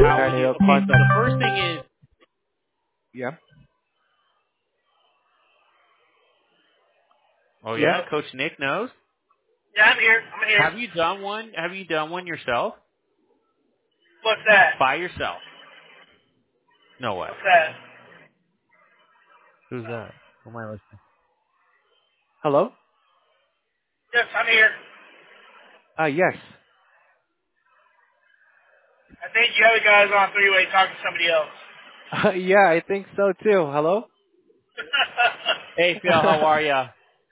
how would you? Okay, so the first thing is, Yeah. oh Hello? yeah, Coach Nick knows. Yeah, I'm here. I'm here. Have you done one? Have you done one yourself? What's that? By yourself? No way. What's that? Who's that? Who am I listening? Hello? Yes, I'm here. Yes. I think you other guys on three-way talking to somebody else. Yeah, I think so too. Hello? Hey Phil, how are ya?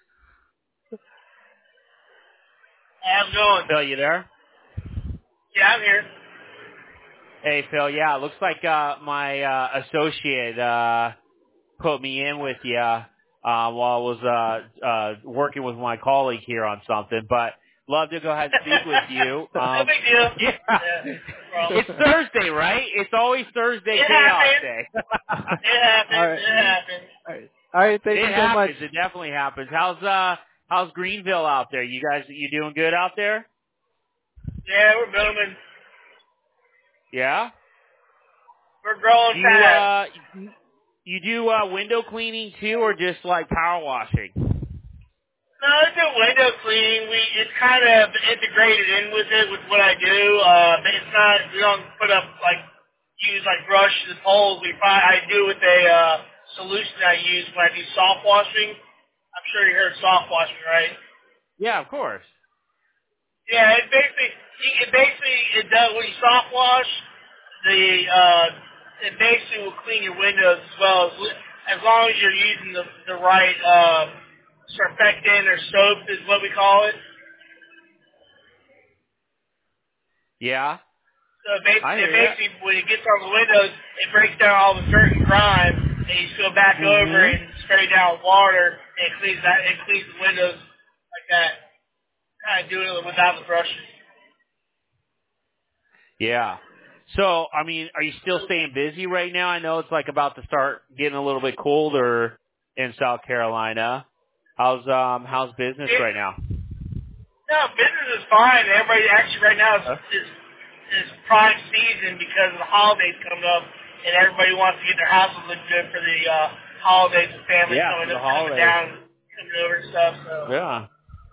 How's it going? Phil, you there? Yeah, I'm here. Hey Phil, yeah, it looks like my associate put me in with you while I was working with my colleague here on something, but love to go ahead and speak with you. No big deal. Yeah, Yeah, no problem. it's Thursday, right? It's always Thursday It chaos happens. day. It happens. All right. It happens. All right, thank It you so much. happens. It definitely happens. How's Greenville out there? You doing good out there? Yeah, we're booming. Yeah. We're growing Do fast. you do window cleaning too, or just like power washing? No, it's a window cleaning. It's kind of integrated in with it with what I do. But it's not. We don't put up use brushes and poles. I do with a solution I use when I do soft washing. I'm sure you heard soft washing, right? Yeah, of course. Yeah, it does when you soft wash it basically will clean your windows as long as you're using the right surfactant or soap is what we call it. Yeah, So I hear ya. basically when it gets on the windows, it breaks down all the dirt and grime, and you just go back over Mhm. and spray down with water, and it cleans the windows like that. Kind of doing it without the brushes. Yeah. So, I mean, are you still staying busy right now? I know it's like about to start getting a little bit colder in South Carolina. How's business right now? No, business is fine. Everybody actually right now Huh? is prime season because of the holidays coming up, and everybody wants to get their houses looking good for the holidays with family Yeah, for the coming holidays. down, coming over and stuff. So Yeah.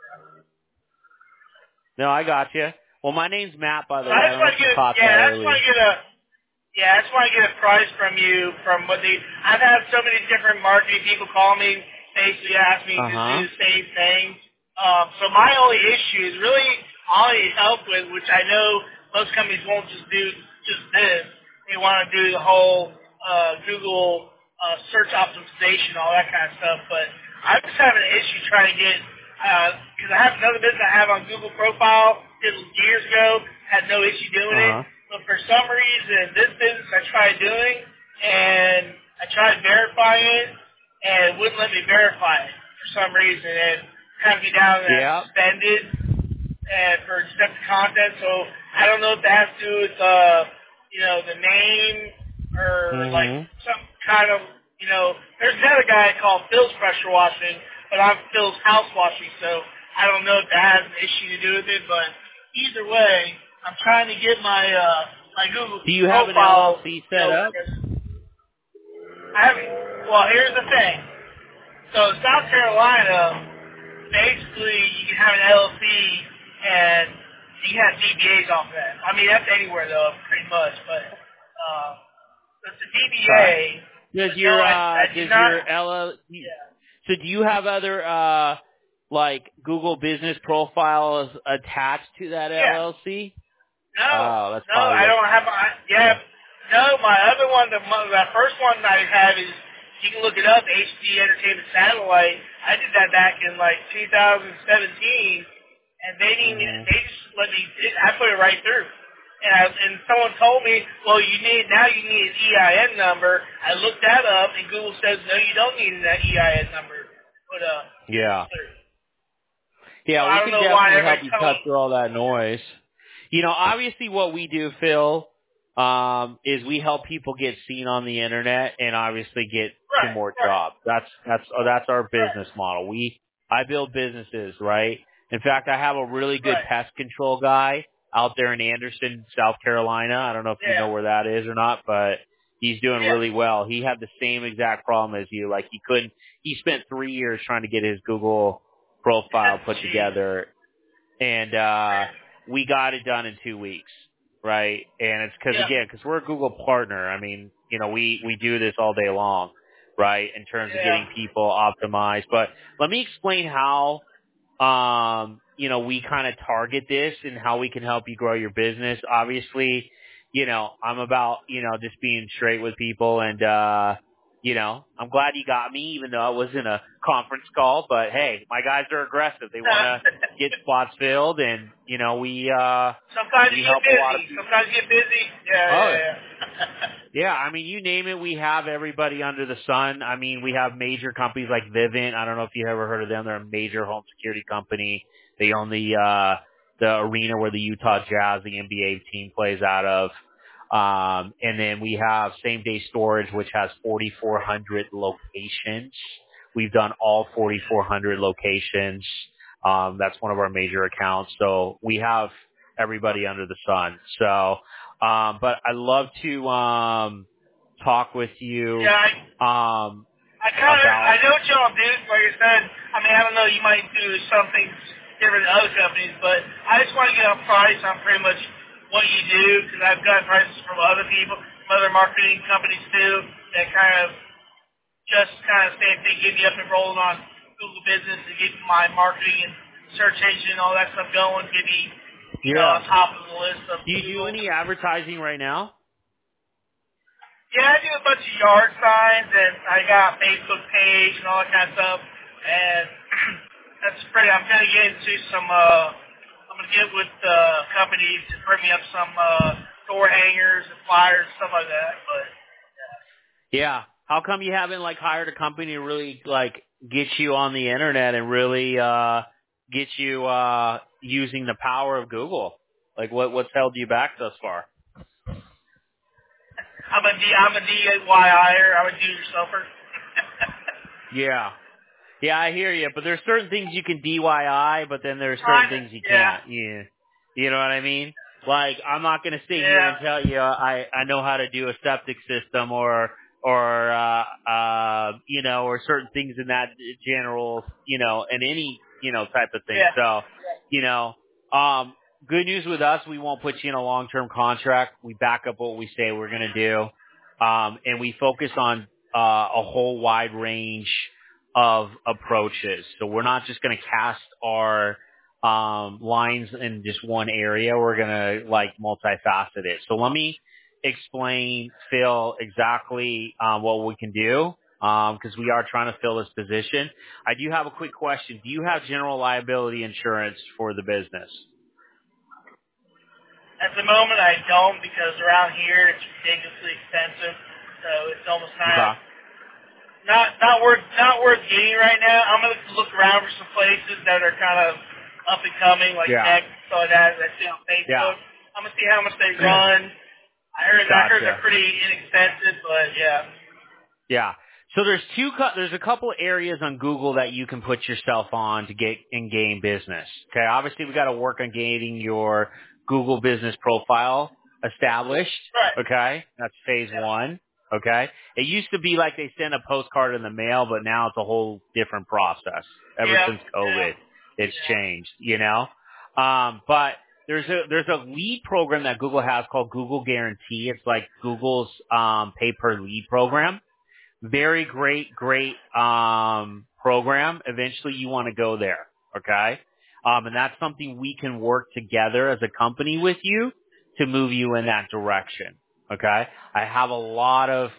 No, I got you. Well, my name's Matt, by the I way. I just don't know want if to you get caught that I just want earlier. to get a price from you from what the I've had so many different marketing people call me, basically ask me Uh to do huh. the same thing. So my only issue is really all I need help with, which I know most companies won't just do just this. They want to do the whole Google search optimization, all that kind of stuff. But I'm just having an issue trying to get because I have another business I have on Google profile did years ago, had no issue doing Uh it. huh. But for some reason, this business I tried doing, and I tried verifying it, and it wouldn't let me verify it for some reason, and had me down as Yeah. suspended and for deceptive content. So I don't know if that has to do with the name or like Mhm. some kind of There's another guy called Phil's Pressure Washing, but I'm Phil's House Washing, so I don't know if that has an issue to do with it. But either way, I'm trying to get my Google Do you have an profile, LLC set up? I haven't. Well, here's the thing. So South Carolina, basically you can have an LLC and you can have DBAs off of that. I mean that's anywhere though, pretty much. But it's a Okay. DBA. Does But no, your I do does not. your LL Yeah. so do you have other like Google business profiles attached to that Yeah. LLC? No, Oh, that's no, probably I what. don't have. Yeah, no. My other one, the first one I have is you can look it up. HD Entertainment Satellite. I did that back in like 2017, and they didn't. Mhm. They just let me. I put it right through. And someone told me, well, you need an EIN number. I looked that up, and Google says no, you don't need an EIN number. Put Yeah. through. So Yeah, I we don't can know why definitely help everybody's you telling cut me. through all that noise. You know, obviously what we do, Phil, is we help people get seen on the internet and obviously get to Right, more right, jobs. That's our right, business model. I build businesses, right? In fact, I have a really good right. pest control guy out there in Anderson, South Carolina. I don't know if you know Yeah. where that is or not, but he's doing Yeah. really well. He had the same exact problem as you. Like he spent 3 years trying to get his Google profile put Jeez. together, and we got it done in 2 weeks, right? And it's Yeah. because we're a Google partner. I mean, we do this all day long, right? In terms of getting people optimized. But let me explain how, we kind of target this and how we can help you grow your business. Obviously, I'm about, just being straight with people and, I'm glad you got me, even though it wasn't a conference call, but hey, my guys are aggressive. They want to get spots filled and, we Sometimes you help get a lot of busy. people. Sometimes you get busy. Yeah. Yeah, I mean, you name it, we have everybody under the sun. I mean, we have major companies like Vivint. I don't know if you ever heard of them. They're a major home security company. They own the arena where the Utah Jazz, the NBA team, plays out of. And then we have Same Day Storage, which has 4,400 locations. We've done all 4,400 locations. That's one of our major accounts. So we have everybody under the sun. So, but I love to talk with you. Yeah, I know what y'all do. Like I said, I mean, I don't know, you might do something different than other companies, but I just want to get a price on pretty much what you do, because I've got prices from other people, from other marketing companies too, that kind of same thing, get me up and rolling on Google Business and get my marketing and search engine and all that stuff going, get me on top of the list of Do you do any advertising right now? Yeah, I do a bunch of yard signs, and I got a Facebook page and all that kind of stuff, and that's pretty, I'm going to get into some, I'm going to get with companies to bring me up some door hangers and flyers and stuff like that, but, yeah. How come you haven't, hired a company to really, get you on the internet and really get you using the power of Google? What's held you back thus far? I'm a DIYer, I'm a do-yourselfer. Yeah. Yeah, I hear you. But there's certain things you can DIY, but then there's certain things you can't. Yeah. You know what I mean? I'm not going to sit here and tell you I know how to do a septic system or certain things in that general, and any, type of thing. Yeah. So, good news with us, we won't put you in a long-term contract. We back up what we say we're going to do. And we focus on a whole wide range of approaches. So we're not just going to cast our lines in just one area. We're going to multifaceted it. So let me explain, Phil, exactly what we can do, because we are trying to fill this position. I do have a quick question. Do you have general liability insurance for the business? At the moment, I don't, because around here it's ridiculously expensive, so it's almost not worth getting right now. I'm gonna look around for some places that are kind of up and coming, like Next, so that I see on Facebook. I'm gonna see how much they run. I heard they're pretty inexpensive, but yeah. Yeah. So there's a couple areas on Google that you can put yourself on to get and gain business. Okay. Obviously, we got to work on getting your Google business profile established. Right. Okay. That's phase one. Okay. It used to be like they send a postcard in the mail, but now it's a whole different process. Ever since COVID, it's changed, but there's a lead program that Google has called Google Guarantee. It's like Google's pay per lead program. Very great program. Eventually you want to go there. Okay. And that's something we can work together as a company with you to move you in that direction. Okay. I have a lot of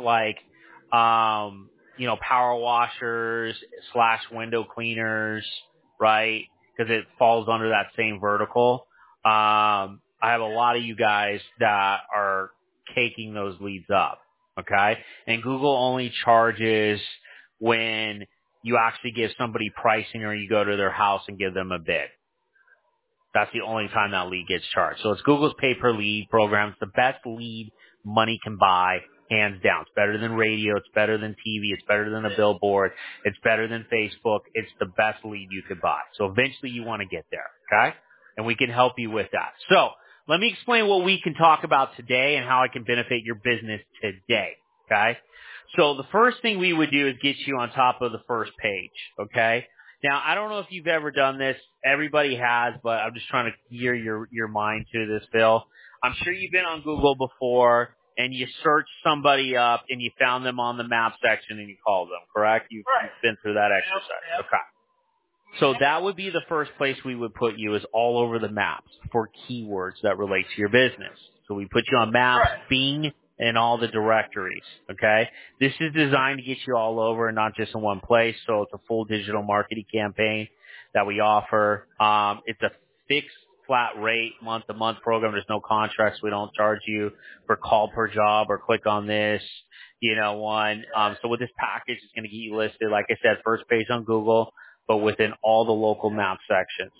power washers / window cleaners, right? Because it falls under that same vertical. I have a lot of you guys that are caking those leads up. Okay. And Google only charges when you actually give somebody pricing or you go to their house and give them a bid. That's the only time that lead gets charged. So it's Google's pay per lead program. It's the best lead money can buy, hands down. It's better than radio. It's better than TV. It's better than a billboard. It's better than Facebook. It's the best lead you could buy. So eventually you want to get there. Okay. And we can help you with that. So let me explain what we can talk about today and how it can benefit your business today. Okay? So the first thing we would do is get you on top of the first page. Okay? Now, I don't know if you've ever done this. Everybody has, but I'm just trying to gear your mind to this, Phil. I'm sure you've been on Google before and you searched somebody up and you found them on the map section and you called them, correct? You've been through that exercise. Yep. Okay. So that would be the first place we would put you is all over the maps for keywords that relate to your business. So we put you on maps, Bing, and all the directories, okay? This is designed to get you all over and not just in one place, so it's a full digital marketing campaign that we offer. It's a fixed flat rate month-to-month program. There's no contracts. We don't charge you for call per job or click on this, one. So with this package, it's going to get you listed, like I said, first page on Google, but within all the local map sections.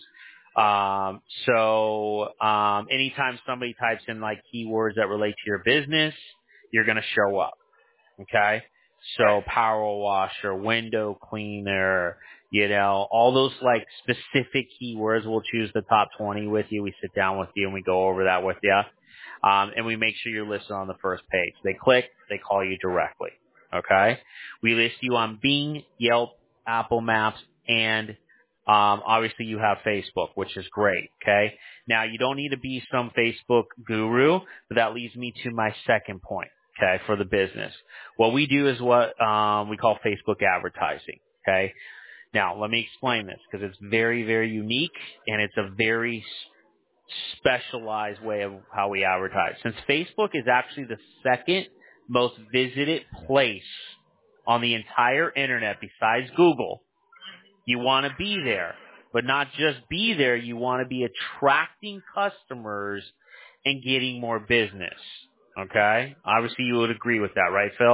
Anytime somebody types in like keywords that relate to your business, you're going to show up. Okay. So power washer, window cleaner, all those like specific keywords. We'll choose the top 20 with you. We sit down with you and we go over that with you. And we make sure you're listed on the first page. They click, they call you directly. Okay. We list you on Bing, Yelp, Apple Maps, and obviously you have Facebook, which is great, okay? Now, you don't need to be some Facebook guru, but that leads me to my second point, okay, for the business. What we do is what we call Facebook advertising, okay? Now, let me explain this because it's very, very unique and it's a very specialized way of how we advertise. Since Facebook is actually the second most visited place on the entire internet besides Google, you want to be there, but not just be there. You want to be attracting customers and getting more business. Okay? Obviously, you would agree with that, right, Phil? Oh,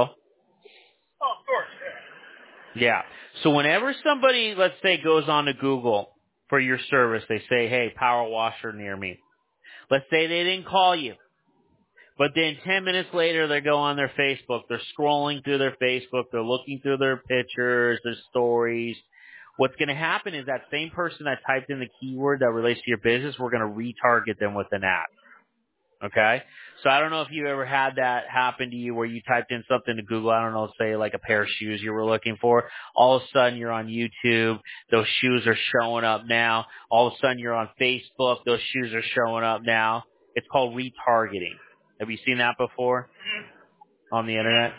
of course, Yeah. So whenever somebody, let's say, goes on to Google for your service, they say, hey, power washer near me. Let's say they didn't call you. But then 10 minutes later, they go on their Facebook. They're scrolling through their Facebook. They're looking through their pictures, their stories. What's going to happen is that same person that typed in the keyword that relates to your business, we're going to retarget them with an ad. Okay? So I don't know if you ever had that happen to you where you typed in something to Google, I don't know, say like a pair of shoes you were looking for. All of a sudden you're on YouTube. Those shoes are showing up now. All of a sudden you're on Facebook. Those shoes are showing up now. It's called retargeting. Have you seen that before on the internet?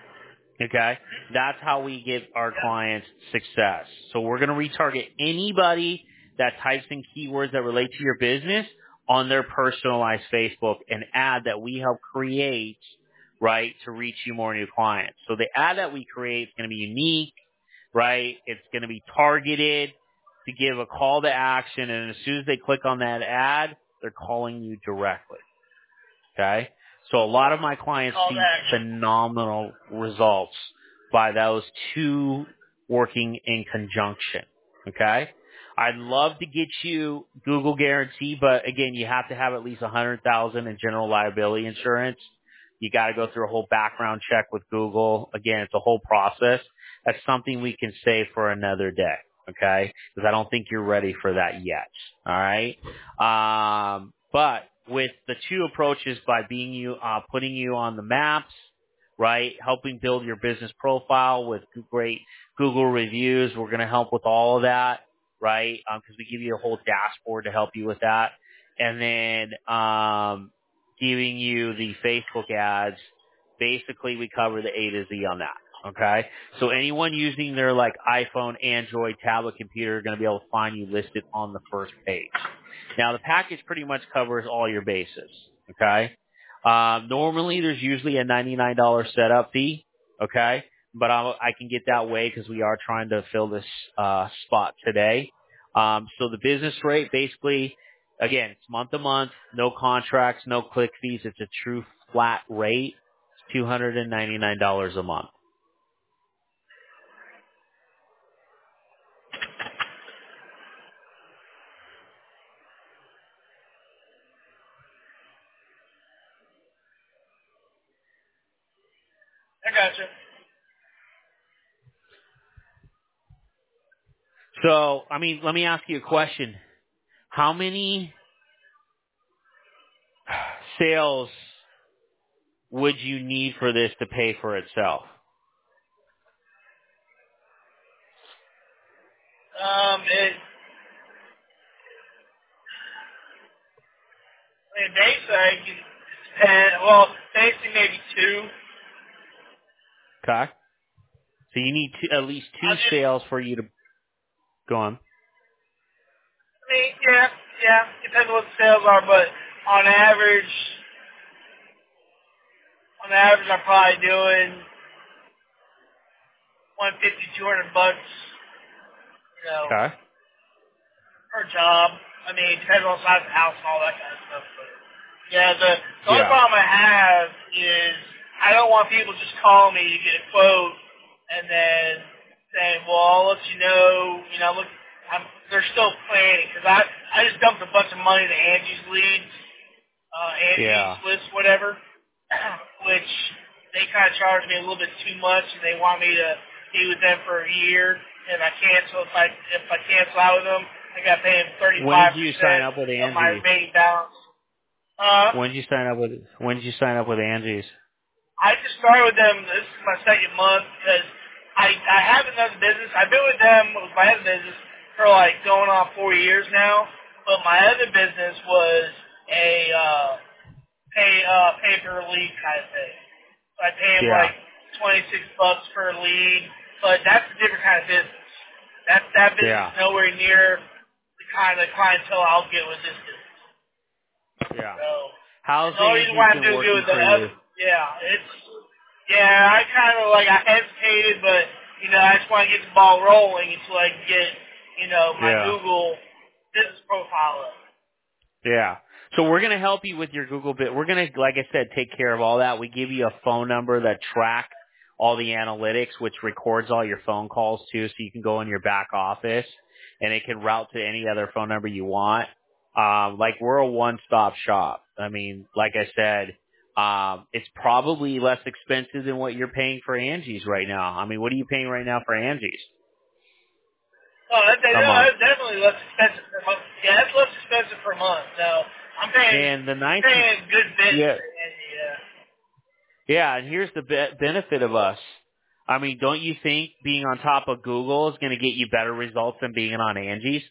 Okay. That's how we give our clients success. So we're going to retarget anybody that types in keywords that relate to your business on their personalized Facebook, an ad that we help create, right, to reach you more new clients. So the ad that we create is going to be unique, right? It's going to be targeted to give a call to action. And as soon as they click on that ad, they're calling you directly. Okay. So a lot of my clients see phenomenal results by those two working in conjunction. Okay. I'd love to get you Google guarantee, but again, you have to have at least $100,000 in general liability insurance. You got to go through a whole background check with Google. Again, it's a whole process. That's something we can save for another day. Okay. Because I don't think you're ready for that yet. All right. But with the two approaches by putting you on the maps, right, helping build your business profile with great Google reviews, we're going to help with all of that, right, because we give you a whole dashboard to help you with that. And then giving you the Facebook ads, basically we cover the A to Z on that. Okay, so anyone using their like iPhone, Android, tablet, computer are going to be able to find you listed on the first page. Now the package pretty much covers all your bases. Okay, normally there's usually a $99 setup fee. Okay, but I can get that way because we are trying to fill this spot today. So the business rate basically, again, it's month to month, no contracts, no click fees. It's a true flat rate. It's $299 a month. I gotcha. So, I mean, let me ask you a question. How many sales would you need for this to pay for itself? Basically maybe 2. Okay. So you need at least 2 sales for you to go on. Yeah, depends on what the sales are, but on average, I'm probably doing 150, $200, Okay. per job. I mean, it depends on the size of the house and all that kind of stuff. But yeah, the only Yeah. problem I have is I don't want people just calling me to get a quote and then saying, well, I'll let you know, look, they're still planning because I just dumped a bunch of money to Angie's leads, Angie's list, whatever, which they kind of charged me a little bit too much, and they want me to be with them for a year. And I cancel if I cancel out with them, I got to pay them 35% When did you sign up with of my Angie? remaining balance. When did you sign up with Angie's? I just started with them. This is my second month because I have another business. I've been with them with my other business for like going on 4 years now. But my other business was a pay per lead kind of thing. So I pay them Yeah. like $26 per lead, but that's a different kind of business. That business Yeah. is nowhere near the kind of clientele I'll get with this business. Yeah. So How's the only reason why I'm Angie's been doing good working with the for you? other, I kind of I hesitated, but I just want to get the ball rolling until I can get my Google business profile up. Yeah. So we're going to help you with your Google bit. We're going to, like I said, take care of all that. We give you a phone number that tracks all the analytics, which records all your phone calls too, so you can go in your back office and it can route to any other phone number you want. We're a one-stop shop. I mean, like I said, it's probably less expensive than what you're paying for Angie's right now. I mean, what are you paying right now for Angie's? Oh, that's definitely less expensive per month. Yeah, that's less expensive per month. No, I'm paying a good bit for Angie, Yeah, and here's the benefit of us. I mean, don't you think being on top of Google is going to get you better results than being on Angie's?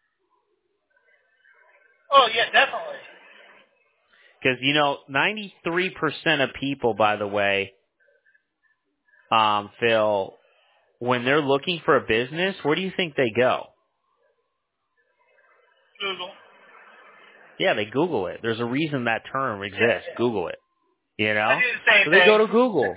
Oh, yeah, definitely. Because, 93% of people, by the way, Phil, when they're looking for a business, where do you think they go? Google. Yeah, they Google it. There's a reason that term exists. Yeah. Google it. I do the same So thing. they go to Google.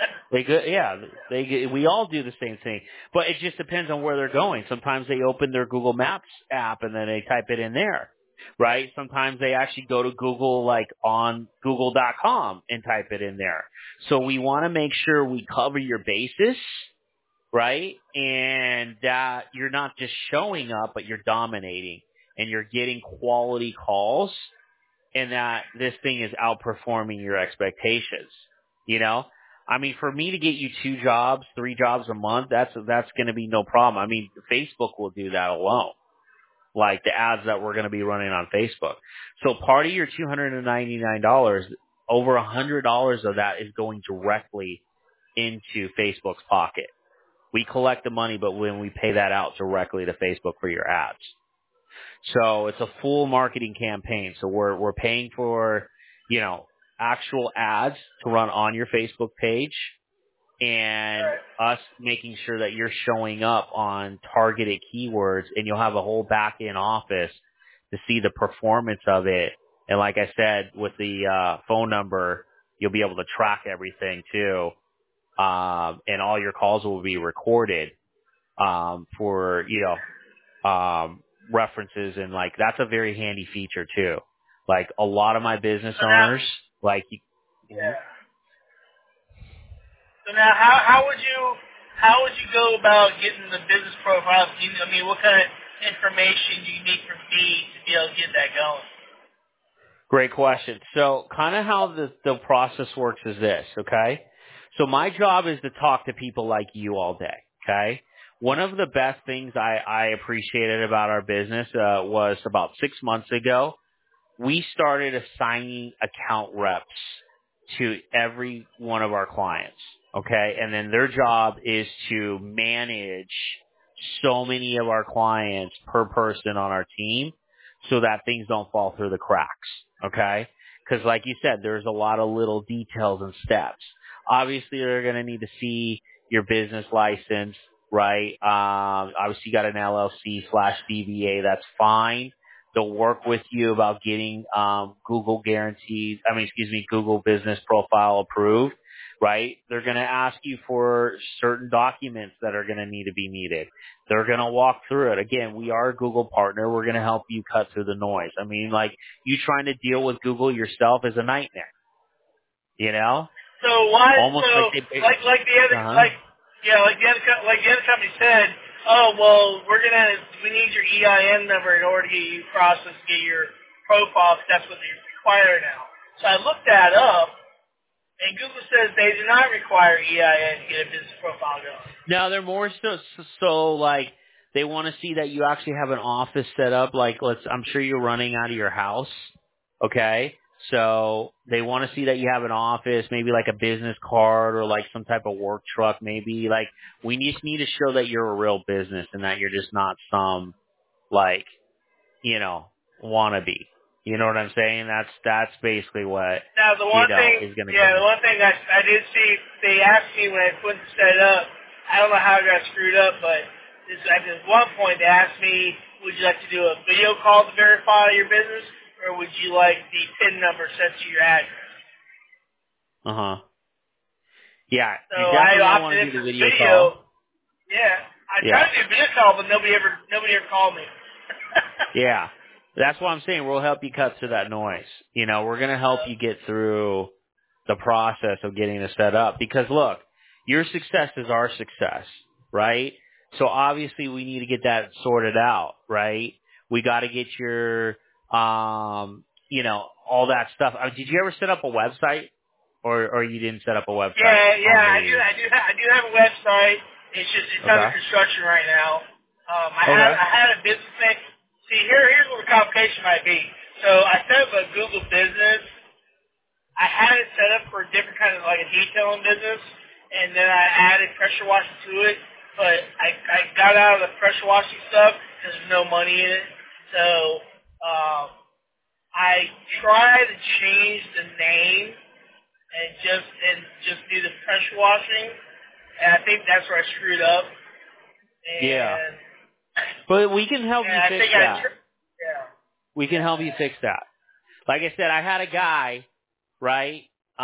We all do the same thing, but it just depends on where they're going. Sometimes they open their Google Maps app and then they type it in there, right? Sometimes they actually go to Google, like on Google.com and type it in there. So we want to make sure we cover your basis, right? And that you're not just showing up, but you're dominating and you're getting quality calls, and that this thing is outperforming your expectations. I mean, for me to get you 2 jobs, 3 jobs a month, that's going to be no problem. I mean, Facebook will do that alone, like the ads that we're going to be running on Facebook. So part of your $299, over $100 of that is going directly into Facebook's pocket. We collect the money, but when we pay that out directly to Facebook for your ads. So it's a full marketing campaign. So we're paying for, actual ads to run on your Facebook page, and us making sure that you're showing up on targeted keywords, and you'll have a whole back end office to see the performance of it. And like I said, with the phone number, you'll be able to track everything too. And all your calls will be recorded for, references, and like that's a very handy feature too. Like a lot of my business owners, Yeah. So now, how would you go about getting the business profile? I mean, what kind of information do you need from me to be able to get that going? Great question. So kind of how the process works is this, okay? So my job is to talk to people like you all day, okay? One of the best things I appreciated about our business was about 6 months ago, we started assigning account reps to every one of our clients, okay? And then their job is to manage so many of our clients per person on our team so that things don't fall through the cracks, okay? Because like you said, there's a lot of little details and steps. Obviously, they're going to need to see your business license, right? Obviously, you got an LLC/DBA. That's fine. They'll work with you about getting Google Google Business Profile approved, right? They're going to ask you for certain documents that are going to need to be needed. They're going to walk through it. Again, we are a Google partner. We're going to help you cut through the noise. I mean, like, you trying to deal with Google yourself is a nightmare, you know? So why? Almost So like the other uh-huh. like the other company said, oh well, we need your EIN number in order to get you processed, get your profile. 'Cause that's what they require now. So I looked that up, and Google says they do not require EIN to get a business profile going. No, they're more so like they want to see that you actually have an office set up. Like, I'm sure you're running out of your house, okay? So they want to see that you have an office, maybe like a business card or like some type of work truck, maybe. Like, we just need to show that you're a real business and that you're just not some like, wannabe. You know what I'm saying? That's basically what Now the one thing, is going to the go. one thing I did see, they asked me when I went to set it up. I don't know how it got screwed up, but at this one point they asked me, would you like to do a video call to verify your business, or would you like the PIN number sent to your address? Uh-huh. Yeah, So you I definitely want opted to in do for the the video video. call. Yeah, I Yeah. tried to do a video call, but nobody ever called me. Yeah. That's what I'm saying. We'll help you cut through that noise. We're going to help you get through the process of getting this set up. Because look, your success is our success, right? So obviously we need to get that sorted out, right? We got to get your, all that stuff. Did you ever set up a website? Or you didn't set up a website on I the... do have a website. It's under Okay. construction right now. Okay. I had a business name. See, here's what the complication might be. So I set up a Google business. I had it set up for a different kind of like a detailing business, and then I added pressure washing to it. But I got out of the pressure washing stuff because there's no money in it. So I tried to change the name and just do the pressure washing, and I think that's where I screwed up. Yeah. And But we can help you I fix think that. yeah. We can help you fix that. Like I said, I had a guy, right,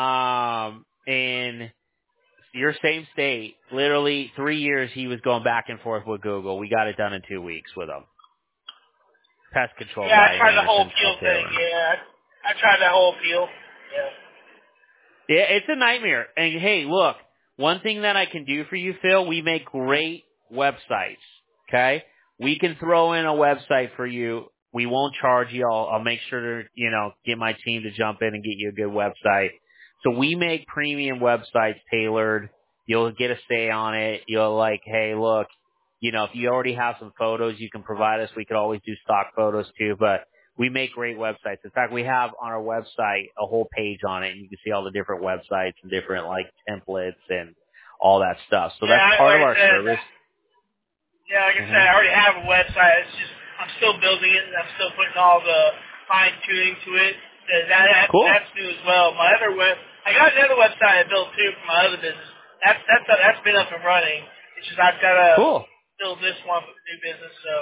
in your same state, literally 3 years he was going back and forth with Google. We got it done in 2 weeks with him. Pest control Yeah, guy I in tried the whole Anderson, appeal South thing. Taylor. Yeah, I tried that whole appeal. Yeah. Yeah, it's a nightmare. And hey, look, one thing that I can do for you, Phil, we make great websites. Okay? We can throw in a website for you. We won't charge you. I'll make sure to, get my team to jump in and get you a good website. So we make premium websites tailored. You'll get a say on it. You'll like, hey, look, if you already have some photos you can provide us, we could always do stock photos too, but we make great websites. In fact, we have on our website a whole page on it, and you can see all the different websites and different like templates and all that stuff. So that's part of our service. Yeah, like I said, I already have a website. It's just I'm still building it, and I'm still putting all the fine tuning to it. Cool. That's new as well. I got another website I built too for my other business. That's been up and running. It's just I've got to build this one for the new business. So,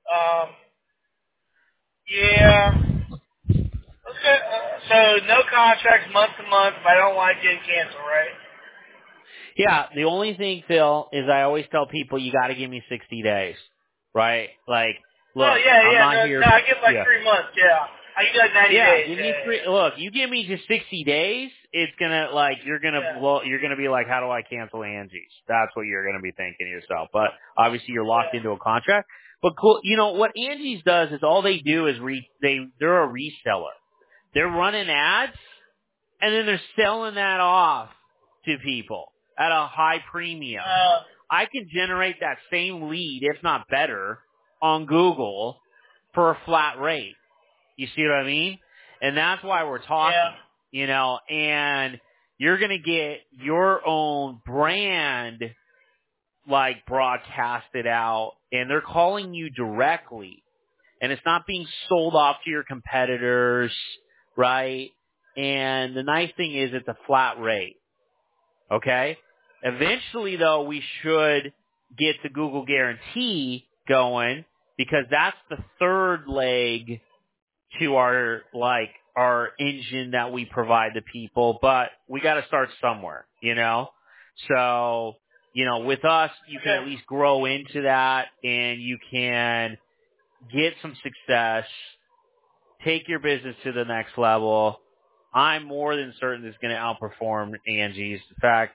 yeah. Okay. So no contracts month to month. If I don't like it, cancel, right? Yeah, the only thing, Phil, is I always tell people you got to give me 60 days, right? Like, look, I'm not here. No, I give like 3 months. Yeah, I give like 90 days. Give me 3. Look, you give me just 60 days, it's gonna you're gonna be like, how do I cancel Angie's? That's what you're gonna be thinking to yourself. But obviously, you're locked into a contract. But cool, what Angie's does is all they do is they're a reseller. They're running ads, and then they're selling that off to people at a high premium. I can generate that same lead, if not better, on Google for a flat rate. You see what I mean? And that's why we're talking, and you're going to get your own brand like broadcasted out, and they're calling you directly, and it's not being sold off to your competitors, right? And the nice thing is it's a flat rate. Okay? Eventually though, we should get the Google guarantee going, because that's the third leg to our engine that we provide to people, but we got to start somewhere, So, with us, you can at least grow into that, and you can get some success, take your business to the next level. I'm more than certain it's going to outperform Angie's. In fact,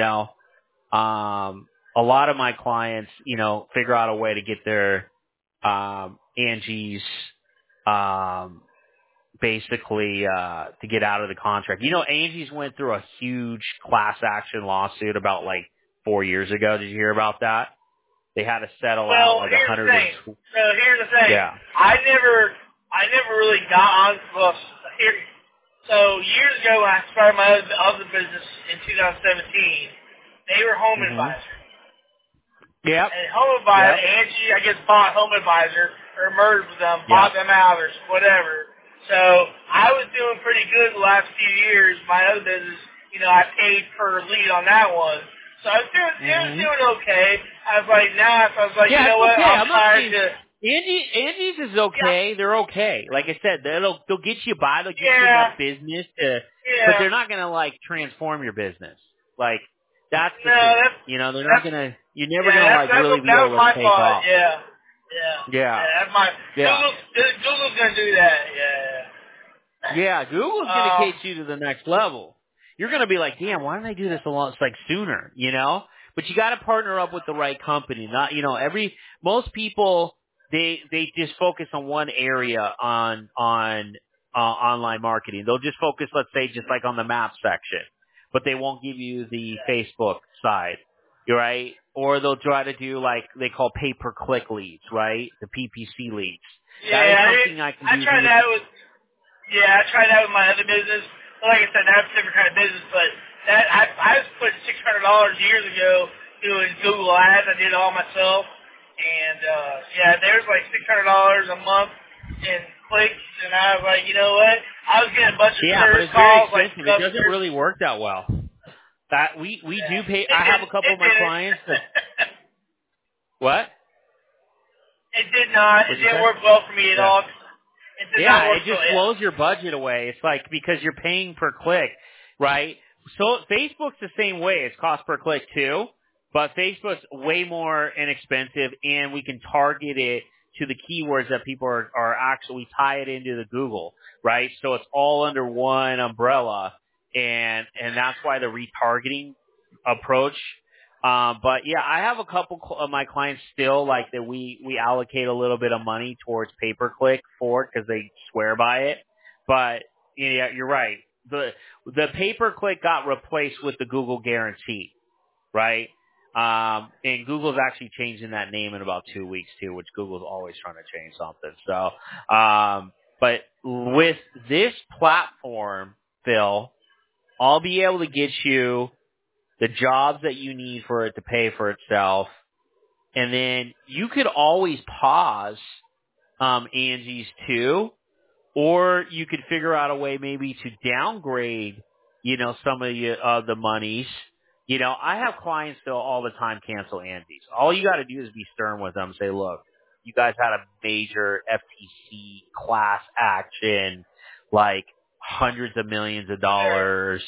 a lot of my clients, figure out a way to get their Angie's basically to get out of the contract. Angie's went through a huge class action lawsuit about 4 years ago. Did you hear about that? They had to settle out like 100. So here's the thing. Yeah. I never really got on. So years ago when I started my other business in 2017, they were Home Advisor. Yep. And Home Advisor, Angie, I guess, bought Home Advisor or merged with them, bought them out or whatever. So I was doing pretty good the last few years. My other business, I paid per lead on that one. So I was doing okay. I was like, you know what? Okay. I'm trying to. Angie's is okay. Yeah. They're okay. Like I said, they'll get you by. They'll get you enough business but they're not gonna transform your business. That's the thing. They're not gonna. You're never gonna really be able to take off. Yeah. That's my Google's gonna do that. Yeah, Google's gonna take you to the next level. You're gonna be like, damn, why didn't I do this sooner? But you got to partner up with the right company. Not, most people they just focus on one area on online marketing. They'll just focus, let's say, just on the map section, but they won't give you the Facebook side, right? Or they'll try to do they call pay-per-click leads, right? The PPC leads. Yeah, I tried that with my other business. Like I said, that's a different kind of business, but I was putting $600 years ago doing Google Ads. I did it all myself, and there's $600 a month in clicks, and I was like, you know what? I was getting a bunch of service calls. But it's very expensive. It doesn't really work that well. That we do pay. I have a couple of my clients that. What? It did not. It didn't work well for me at all. It just blows your budget away. It's because you're paying per click, right? So Facebook's the same way. It's cost per click too, but Facebook's way more inexpensive, and we can target it to the keywords that people are actually tie it into the Google, right? So it's all under one umbrella, and that's why the retargeting approach. But yeah, I have a couple of my clients still that we allocate a little bit of money towards pay-per-click for it because they swear by it. But yeah, you're right. The pay-per-click got replaced with the Google guarantee, right? And Google's actually changing that name in about 2 weeks too, which Google's always trying to change something. So, but with this platform, Phil, I'll be able to get you the jobs that you need for it to pay for itself. And then you could always pause Angie's too, or you could figure out a way maybe to downgrade, some of the monies. I have clients still all the time cancel Angie's. All you got to do is be stern with them. Say, look, you guys had a major FTC class action, hundreds of millions of dollars,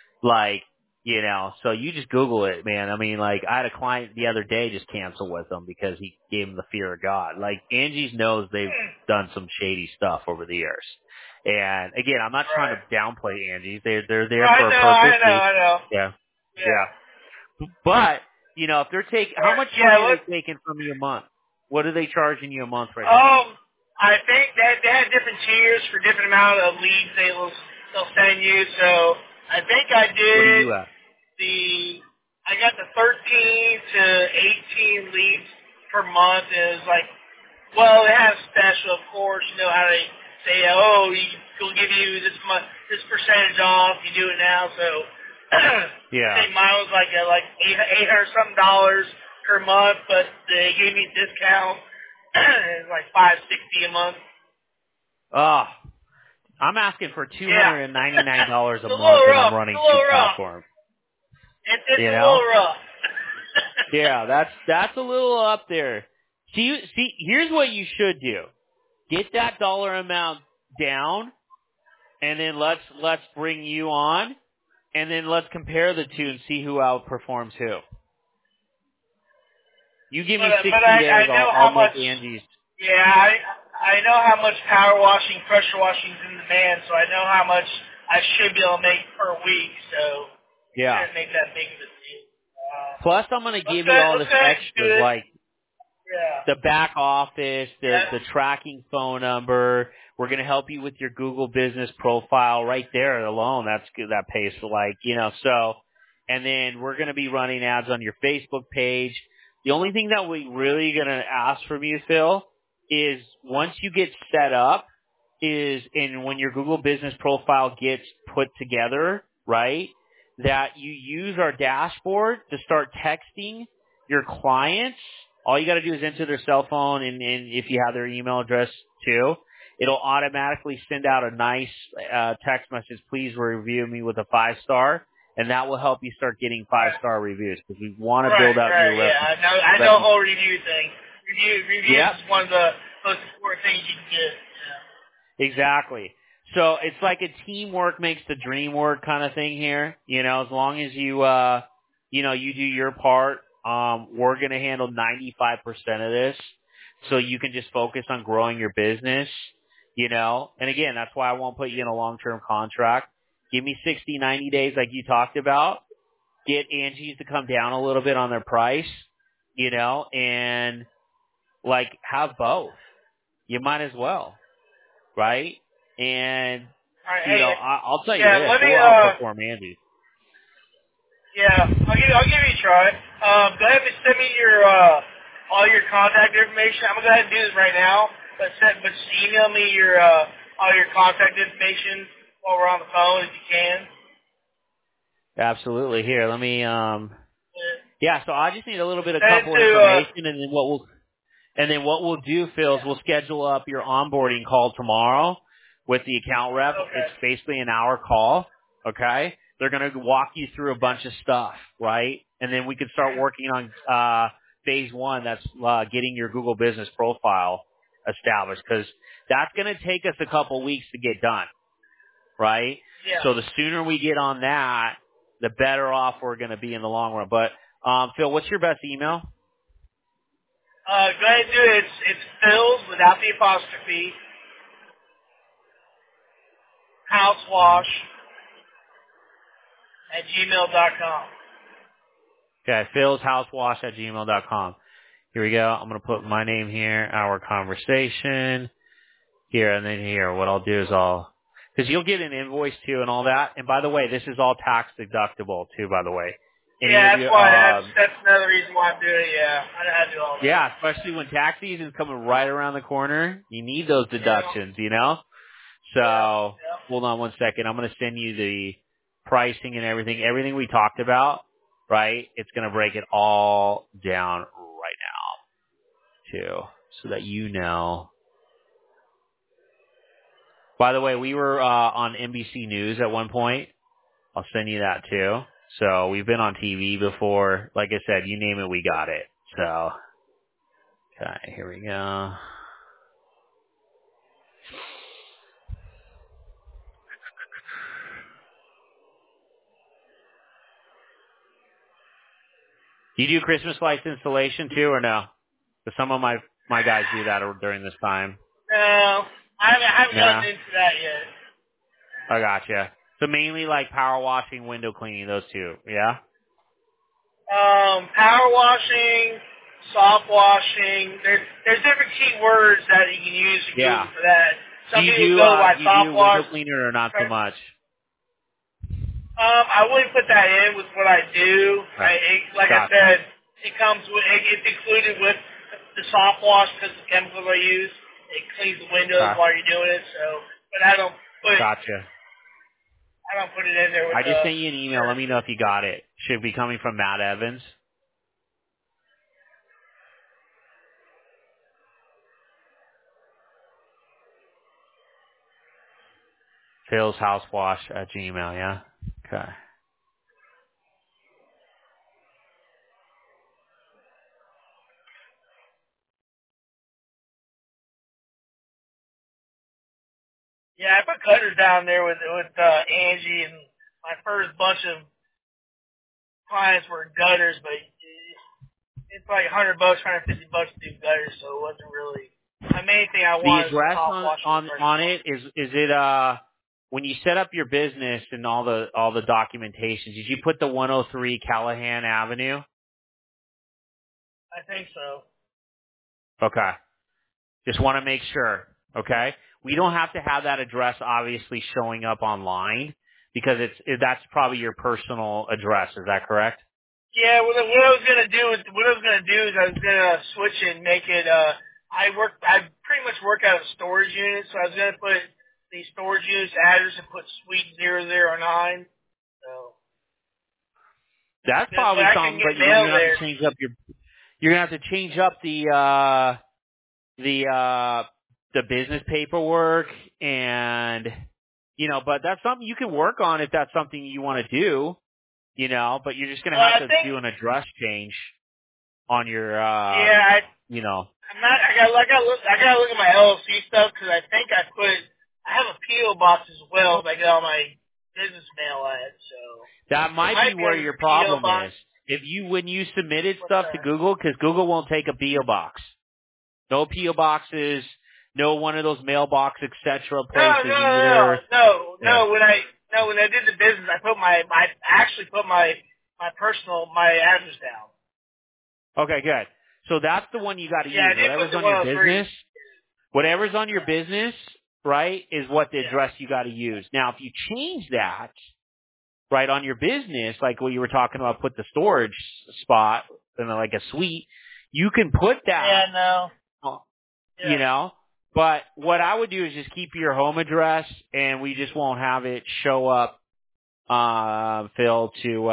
so you just Google it, man. I mean, I had a client the other day just cancel with them because he gave him the fear of God. Angie's knows they've done some shady stuff over the years. And again, I'm not trying to downplay Angie's. They're there for a purpose. I know. Yeah. But, if they're taking, how much money are they taking from you a month? What are they charging you a month right now? I think that they have different tiers for different amount of leads they'll send you. So I think I did. What are you at? I got the 13 to 18 leads per month. And it was it has special, of course, how they say, oh, we'll give you this percentage off. You do it now. So Yeah. I think mine was like $800 something per month, but they gave me a discount. It's like $560 a month. Oh, I'm asking for $299 a It's a month, little and rough. I'm running It's a little 2 rough. platforms. It's You a know? little rough. Yeah, that's a little up there. See, here's what you should do: get that dollar amount down, and then let's bring you on, and then let's compare the two and see who outperforms who. You give me 60 I days, know I'll how much. make Angie's. Yeah, I know how much power washing, pressure washing is in demand, so I know how much I should be able to make per week. So Yeah. shouldn't make that big of a deal. Plus, I'm going to give you all this extras, like Yeah. the back office, Yeah. the tracking phone number. We're going to help you with your Google business profile right there alone. That's good. That pays for so, and then we're going to be running ads on your Facebook page. The only thing that we really going to ask from you, Phil, is once you get set up and when your Google business profile gets put together, right, that you use our dashboard to start texting your clients. All you got to do is enter their cell phone, and if you have their email address too, it'll automatically send out a nice text message. Please review me with a 5-star, and that will help you start getting 5-star reviews because we want to build out your reputation. Yeah, I know the whole review thing. Reviews is one of the most important things you can get. Yeah. Exactly. So it's like a teamwork makes the dream work kind of thing here. As long as you you do your part. We're going to handle 95% of this, so you can just focus on growing your business, And again, that's why I won't put you in a long-term contract. Give me 60, 90 days like you talked about. Get Angie's to come down a little bit on their price, and, have both. You might as well, right? And, I'll tell you this. We'll outperform Angie's. Yeah, I'll give you a try. Go ahead and send me your all your contact information. I'm gonna go ahead and do this right now, but just email me your all your contact information while we're on the phone if you can. Absolutely. Here, let me. Yeah. So I just need a little bit of couple to, information, and then what we'll do, Phil, is we'll schedule up your onboarding call tomorrow with the account rep. Okay. It's basically an hour call. Okay. They're going to walk you through a bunch of stuff, right? And then we can start working on phase 1. That's getting your Google business profile established, because that's going to take us a couple weeks to get done, right? Yeah. So the sooner we get on that, the better off we're going to be in the long run. But Phil, what's your best email? Go ahead and do it. It's Phil's without the apostrophe. Housewash @gmail.com. Okay, philshousewash@gmail.com. Here we go. I'm going to put my name here, our conversation here, and then here. What I'll do is because you'll get an invoice too and all that. And by the way, this is all tax deductible too, by the way. That's why. That's another reason why I'm doing it. Yeah, I know how to do all that. Yeah, especially when tax season's coming right around the corner. You need those deductions, So, hold on one second. I'm going to send you the pricing and everything. Everything we talked about, right? It's going to break it all down right now, too, so that you know. By the way, we were on NBC News at one point. I'll send you that, too. So, we've been on TV before. Like I said, you name it, we got it. So, okay, here we go. Do you do Christmas lights installation too, or no? Because some of my guys do that during this time. No, I haven't gotten into that yet. I gotcha. So mainly like power washing, window cleaning, those two, yeah? Power washing, soft washing. There's different keywords that you can use to Google for that. Some people go by soft wash. Window cleaner or not so much? I wouldn't put that in with what I do. Right. I said, it comes with, it's included with the soft wash because the chemicals I use. It cleans the windows Okay. while you're doing it. So, but I don't put Gotcha. it in there with I the just sent you an email. Let me know if you got it. Should be coming from Matt Evans. Phil's Housewash at Gmail, yeah? Okay. Yeah, I put cutters down there with Angie, and my first bunch of clients were gutters, but it's like $100, $150 to do gutters, so it wasn't really my main thing. I The wanted was address top washing the first on one. it is it when you set up your business and all the documentation, did you put the 103 Callahan Avenue? I think so. Okay. Just want to make sure. Okay. We don't have to have that address obviously showing up online because that's probably your personal address. Is that correct? Yeah, what I was gonna do is I was gonna switch it and make it. I pretty much work out of a storage unit, so I was gonna put the storage unit's address and put Suite 009. So That's this way probably I can something, but get you're mail gonna have there. to change up you're gonna have to change up the business paperwork and but that's something you can work on if that's something you want to do, but you're just gonna Well, have I to think do an address change on your yeah, I'm not. I gotta look at my LLC stuff because I think I have a PO box as well. If I get all my business mail at, so that it might be might be where under your the PO problem box. is. When you submitted What's stuff to that? Google, because Google won't take a PO box. No PO boxes, no one of those mailbox etc. places either. Yeah. No. When I did the business, I actually put my address down. Okay, good. So that's the one you got to Yeah, I use. did put Whatever's the on your 103. business, whatever's on your Yeah. business, right, is what the Yeah. address you got to use. Now, if you change that, right, on your business, like what you were talking about, put the storage spot in like a suite, you can put Yeah. that, No. uh, you Yeah. know. But what I would do is just keep your home address, and we just won't have it show up, Phil, to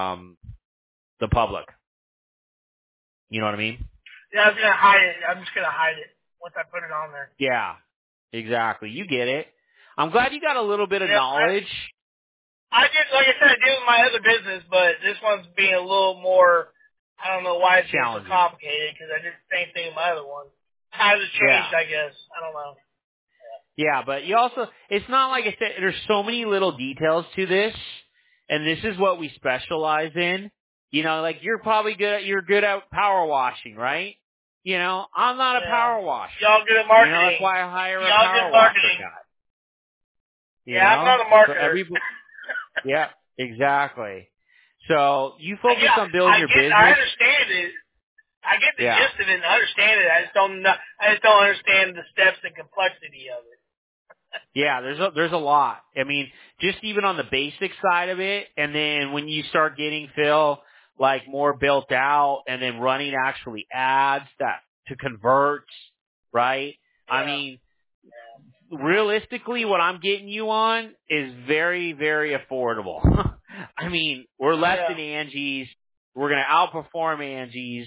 the public. You know what I mean? Yeah. I was gonna hide it. I'm just gonna hide it once I put it on there. Yeah, exactly. You get it. I'm glad you got a little bit of Yep. knowledge. I did, like I said, I do my other business, but this one's being a little more. I don't know why it's being so Challenging. complicated because I did the same thing in my other one. Times have Yeah. changed, I guess. I don't know. Yeah, but you also, it's not like I said, there's so many little details to this, and this is what we specialize in. Like you're good at power washing, right? I'm not a Yeah. power washer. Y'all good at That's marketing. why I hire a Y'all good power at washer marketing. guy. Yeah, I'm not a So marketer. yeah, exactly. So you I focus on building I your get, I business. understand it. I get the Yeah. gist of it and understand it. I just don't know. I just don't understand the steps and complexity of it. Yeah, there's a lot. I mean, just even on the basic side of it, and then when you start getting Phil like more built out, and then running actually ads that to convert, right? I Yeah. mean, realistically, what I'm getting you on is very, very affordable. I mean, we're less Yeah. than Angie's. We're gonna outperform Angie's,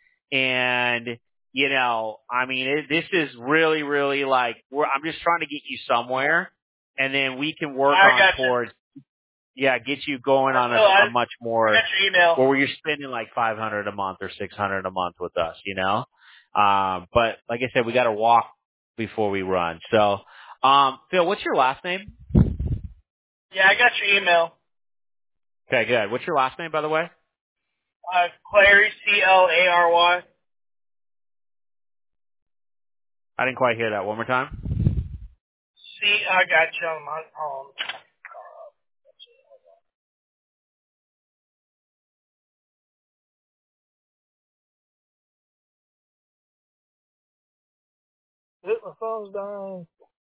and I mean, this is really, really like I'm just trying to get you somewhere, and then we can work I on got you. towards, get you going on So a much I more got your email. where you're spending like $500 a month or $600 a month with us, But like I said, we got to walk before we run. So, Phil, what's your last name? Yeah, I got your email. Okay, good. What's your last name, by the way? Clary, Clary. I didn't quite hear that. One more time. I got you on my phone. My phone's dying.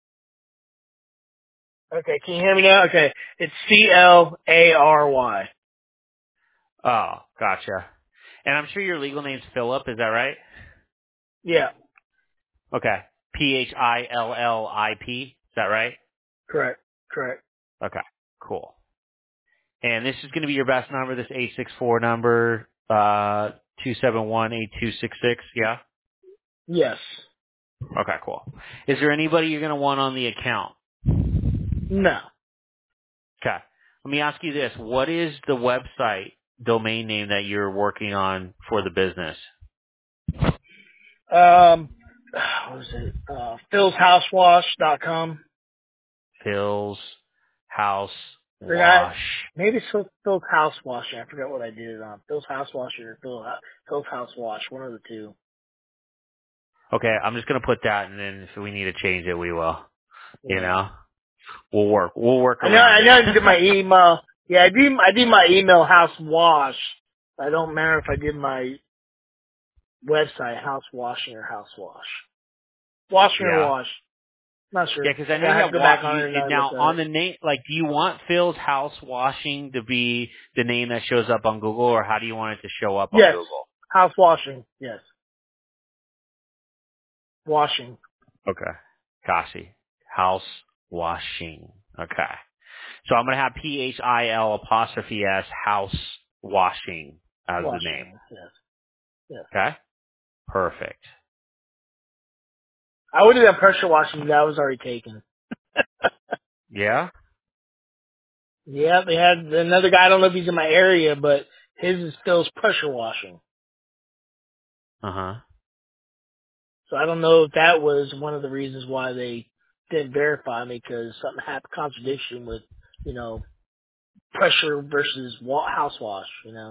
Okay, can you hear me now? Okay, it's Clary. Oh, gotcha. And I'm sure your legal name's Philip. Is that right? Yeah. Okay. PHILLIP. Is that right? Correct. Okay, cool. And this is going to be your best number, this 864 number, 271-8266, yeah? Yes. Okay, cool. Is there anybody you're going to want on the account? No. Okay. Let me ask you this. What is the website domain name that you're working on for the business? What is it? Phil'sHouseWash.com. Phil's House Forgot. Wash. Maybe it's Phil's House Wash. I forgot what I did it on. Phil's House Wash or Phil's House Wash. One of the two. Okay, I'm just going to put that, and then if we need to change it, we will. You Yeah. know? We'll work I know. around I know. I it. did my email. Yeah, I did my email House Wash. I don't matter if I did my website House Washing or House Wash. Washing or Yeah. wash. Not sure. Yeah, because I know Yeah, I you have have to go back on it and now look at on it. the name. Like, do you want Phil's House Washing to be the name that shows up on Google, or how do you want it to show up on Yes. Google? House washing. Yes. Washing. Okay, Kashi, House Washing. Okay, so I'm gonna have PHIL''S House Washing as the name. Washing. Yes. Yes. Okay, perfect. I would have done pressure washing. That was already taken. Yeah. Yeah, they had another guy. I don't know if he's in my area, but his is Phil's pressure washing. Uh huh. So I don't know if that was one of the reasons why they didn't verify me, because something happened, contradiction with, pressure versus house wash,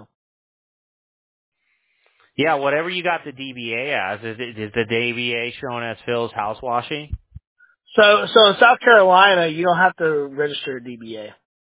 Yeah, whatever you got the DBA as, is the DBA shown as Phil's House Washing? So in South Carolina, you don't have to register a DBA.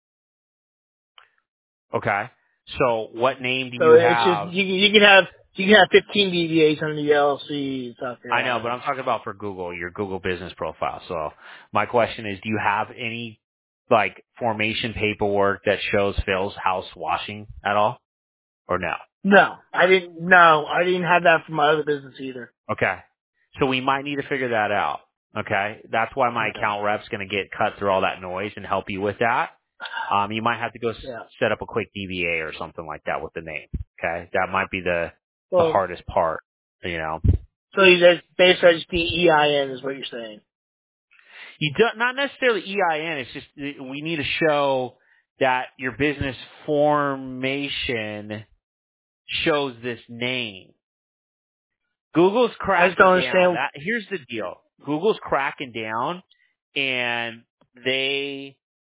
Okay. So what name do So you it's just, have? you can have 15 DBAs under the LLC in South I know, but Carolina. I'm talking about for Google, your Google business profile. So my question is, do you have any like formation paperwork that shows Phil's House Washing at all, or no? No, I didn't have that for my other business either. Okay. So we might need to figure that out. Okay. That's why my Okay. account rep's going to get cut through all that noise and help you with that. You might have to go Yeah. set up a quick DBA or something like that with the name. Okay. That might be the Well, hardest part, you know. so you just basically just the EIN is what you're saying. You don't, not necessarily EIN. It's just we need to show that your business formation shows this name. Google's I just don't cracking down. understand. Here's the deal. Google's cracking down, and there's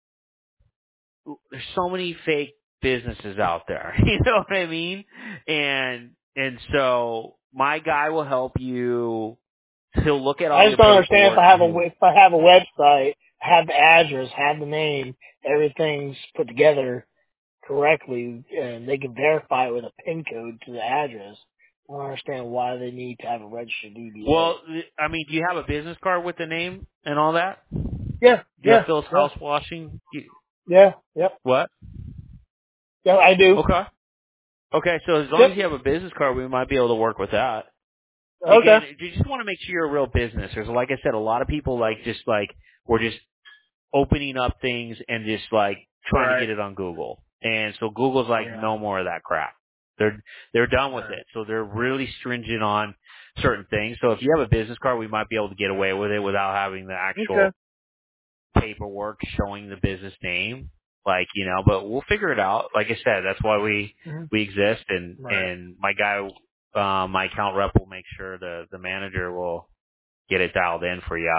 so many fake businesses out there. You know what I mean? And so my guy will help you. He'll look at all I your just don't understand paperwork. if I have a website, I have the address, have the name, everything's put together correctly, and they can verify it with a PIN code to the address. I don't understand why they need to have a registered DBA. Well, I mean, do you have a business card with the name and all that? Yeah, Do you have Phil's House Washing? yep, What? yeah, I do. Okay. Okay, so as long Yep. as you have a business card, we might be able to work with that. Okay. Again, you just want to make sure you're a real business. There's, like I said, a lot of people we're just opening up things and just like trying to Right. get it on Google. And so Google's like, Yeah. no more of that crap. They're done with Right. it. So they're really stringent on certain things. So if you have a business card, we might be able to get away with it without having the actual Okay. paperwork showing the business name. Like, but we'll figure it out. Like I said, that's why we exist, Right. and my guy, my account rep will make sure the manager will get it dialed in for you.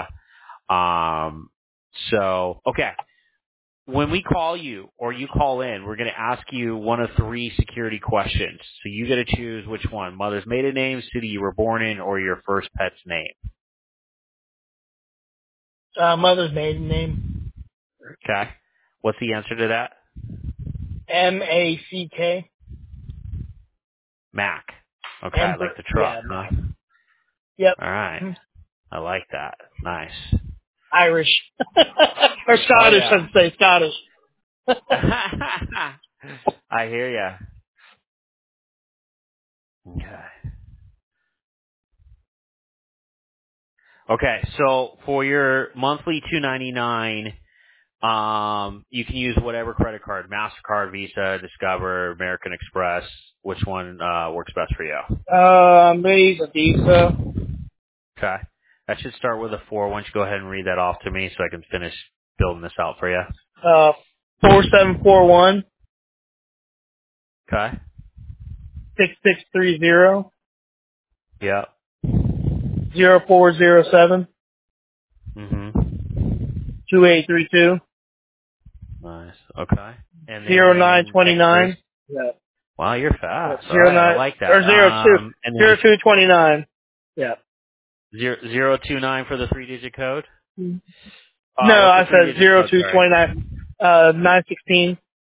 So, okay. When we call you or you call in, we're going to ask you one of 3 security questions. So you got to choose which one: mother's maiden name, city you were born in, or your first pet's name. Mother's maiden name, Okay. What's the answer to that? MACK. Mac. Okay, like the truck, Yeah, huh? Mac. Yep. All right. Mhm. I like that. Nice. Irish. Or Oh Scottish, yeah. I'd say Scottish. I hear ya. Okay. Okay, so for your monthly $299, you can use whatever credit card, MasterCard, Visa, Discover, American Express. Which one works best for you? I'm gonna use a Visa. Okay. That should start with a 4. Why don't you go ahead and read that off to me so I can finish building this out for you? 4741 Okay. 6630 Yep. 0407 Mm-hmm. 2832 Nice. Okay. And then 0929. expiration. Yeah. Wow, you're fast. All Zero right, I nine like that. or 02 And then 0229. Yeah. 029 for the 3-digit code. No, What's the I said 3-digit code? Sorry. 0229. 916.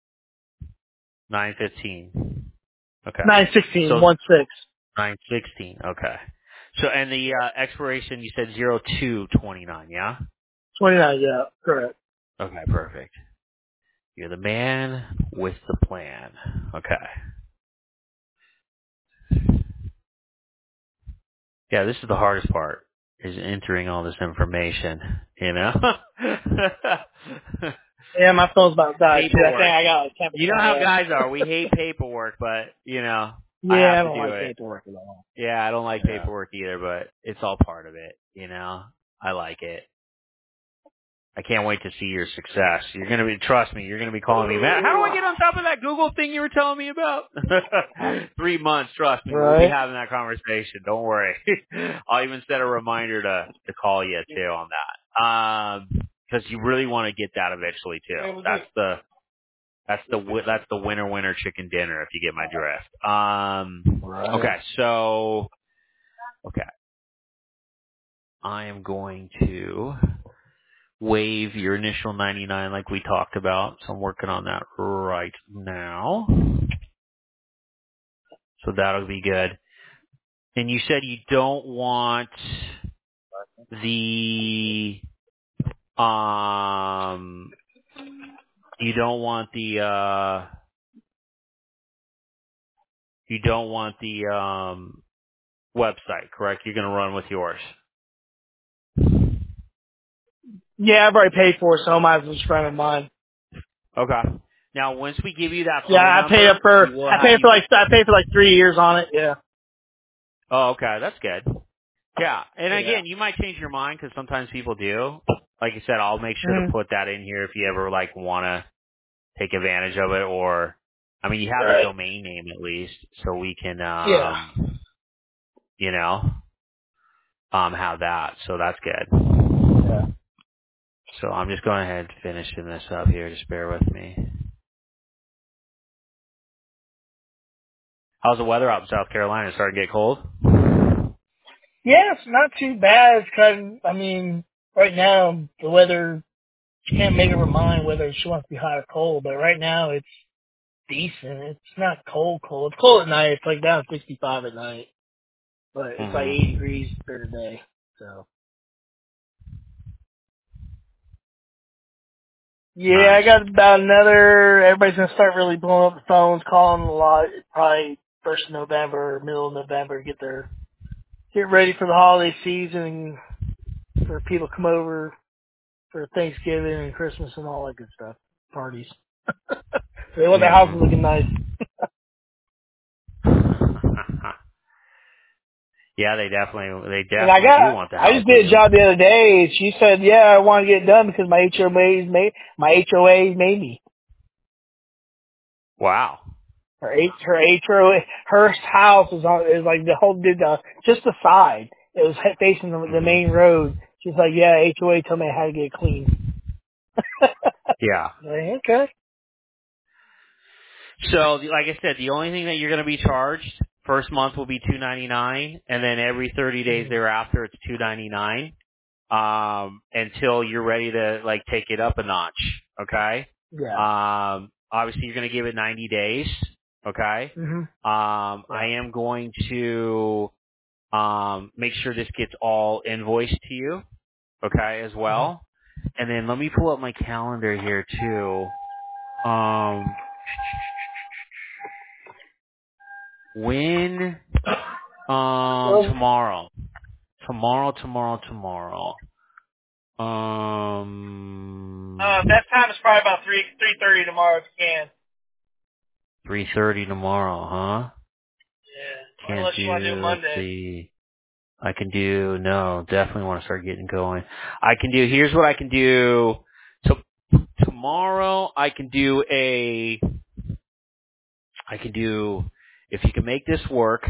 915. Okay. 916. So 16. 916. Okay. So and the expiration you said 0229. Yeah. 29. Yeah. Correct. Okay. Perfect. You're the man with the plan. Okay. Yeah, this is the hardest part, is entering all this information, you know? Yeah, my phone's about to die too. I think Paperwork. I got like 10% You know how left. guys are. We hate paperwork, but, I Yeah, have I to don't do like it. paperwork at all. Yeah, I don't like Yeah. paperwork either, but it's all part of it, I like it. I can't wait to see your success. Trust me, you're gonna be calling me, Matt, how do I get on top of that Google thing you were telling me about? 3 months, trust me, we'll be Right? having that conversation. Don't worry. I'll even set a reminder to call you too on that. Cause you really want to get that eventually too. That's the winner chicken dinner if you get my drift. Right. Okay, so, okay. I am going to waive your initial 99 like we talked about. So I'm working on that right now. So that'll be good. And you said you don't want the you don't want the website, correct? You're going to run with yours. Yeah, I've already paid for it, so I might as well just run in mine. Okay. Now, once we give you that Yeah, phone I paid number, we will have you. I paid for like 3 years on it. Yeah. Oh, okay. That's good. Yeah, and Yeah. again, you might change your mind because sometimes people do. Like I said, I'll make sure to Mm-hmm. put that in here if you ever want to take advantage of it, or I mean, you have the Right. domain name at least, so we can, Yeah. you know, have that. So that's good. Yeah. So I'm just going ahead and finishing this up here. Just bear with me. How's the weather out in South Carolina? Starting to get cold? Yeah, it's not too bad. It's right now the weather, she can't make up her mind whether she wants to be hot or cold. But right now it's decent. It's not cold. It's cold at night. It's like down 65 at night, but it's like 80 Mm-hmm. degrees during the day. So yeah, I Nice. got about another. Everybody's gonna start really blowing up the phones, calling a lot. Probably first of November or middle of November, get ready for the holiday season, for people to come over for Thanksgiving and Christmas and all that good stuff. Parties. They want their houses looking nice. Mm-hmm. Yeah, they definitely And do want the I just houses. did a job the other day. And she said, "Yeah, I want to get it done because my HOA made me." Wow. Her house is like just the side. It was facing the Hmm. main road. She's like, "Yeah, HOA told me I had to get it clean." Yeah. Like, okay. So, like I said, the only thing that you're going to be charged first month will be $299, and then every 30 days thereafter it's $299 until you're ready to take it up a notch. Okay. Yeah. Obviously you're going to give it 90 days. Okay. Mhm. I am going to make sure this gets all invoiced to you. Okay, as Mhm. well. And then let me pull up my calendar here too. When Well, tomorrow tomorrow. Best time is probably about 3:30 tomorrow if you can. 3:30 tomorrow, huh? Yeah. Can't Unless you want to do do, let's Monday. see. I can do, no, definitely want to start getting going. Here's what I can do. So tomorrow I can do, if you can make this work,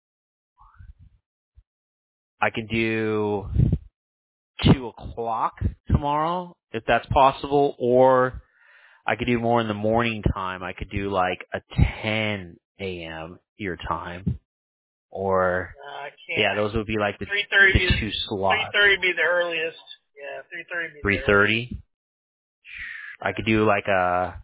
I can do 2 o'clock tomorrow, if that's possible, or I could do more in the morning time. I could do like a 10 a.m. your time, or I can't. yeah, those would be like the 3:30. 2 slots. 3:30 be the earliest. Yeah, 3:30 be the 3:30. I could do like a.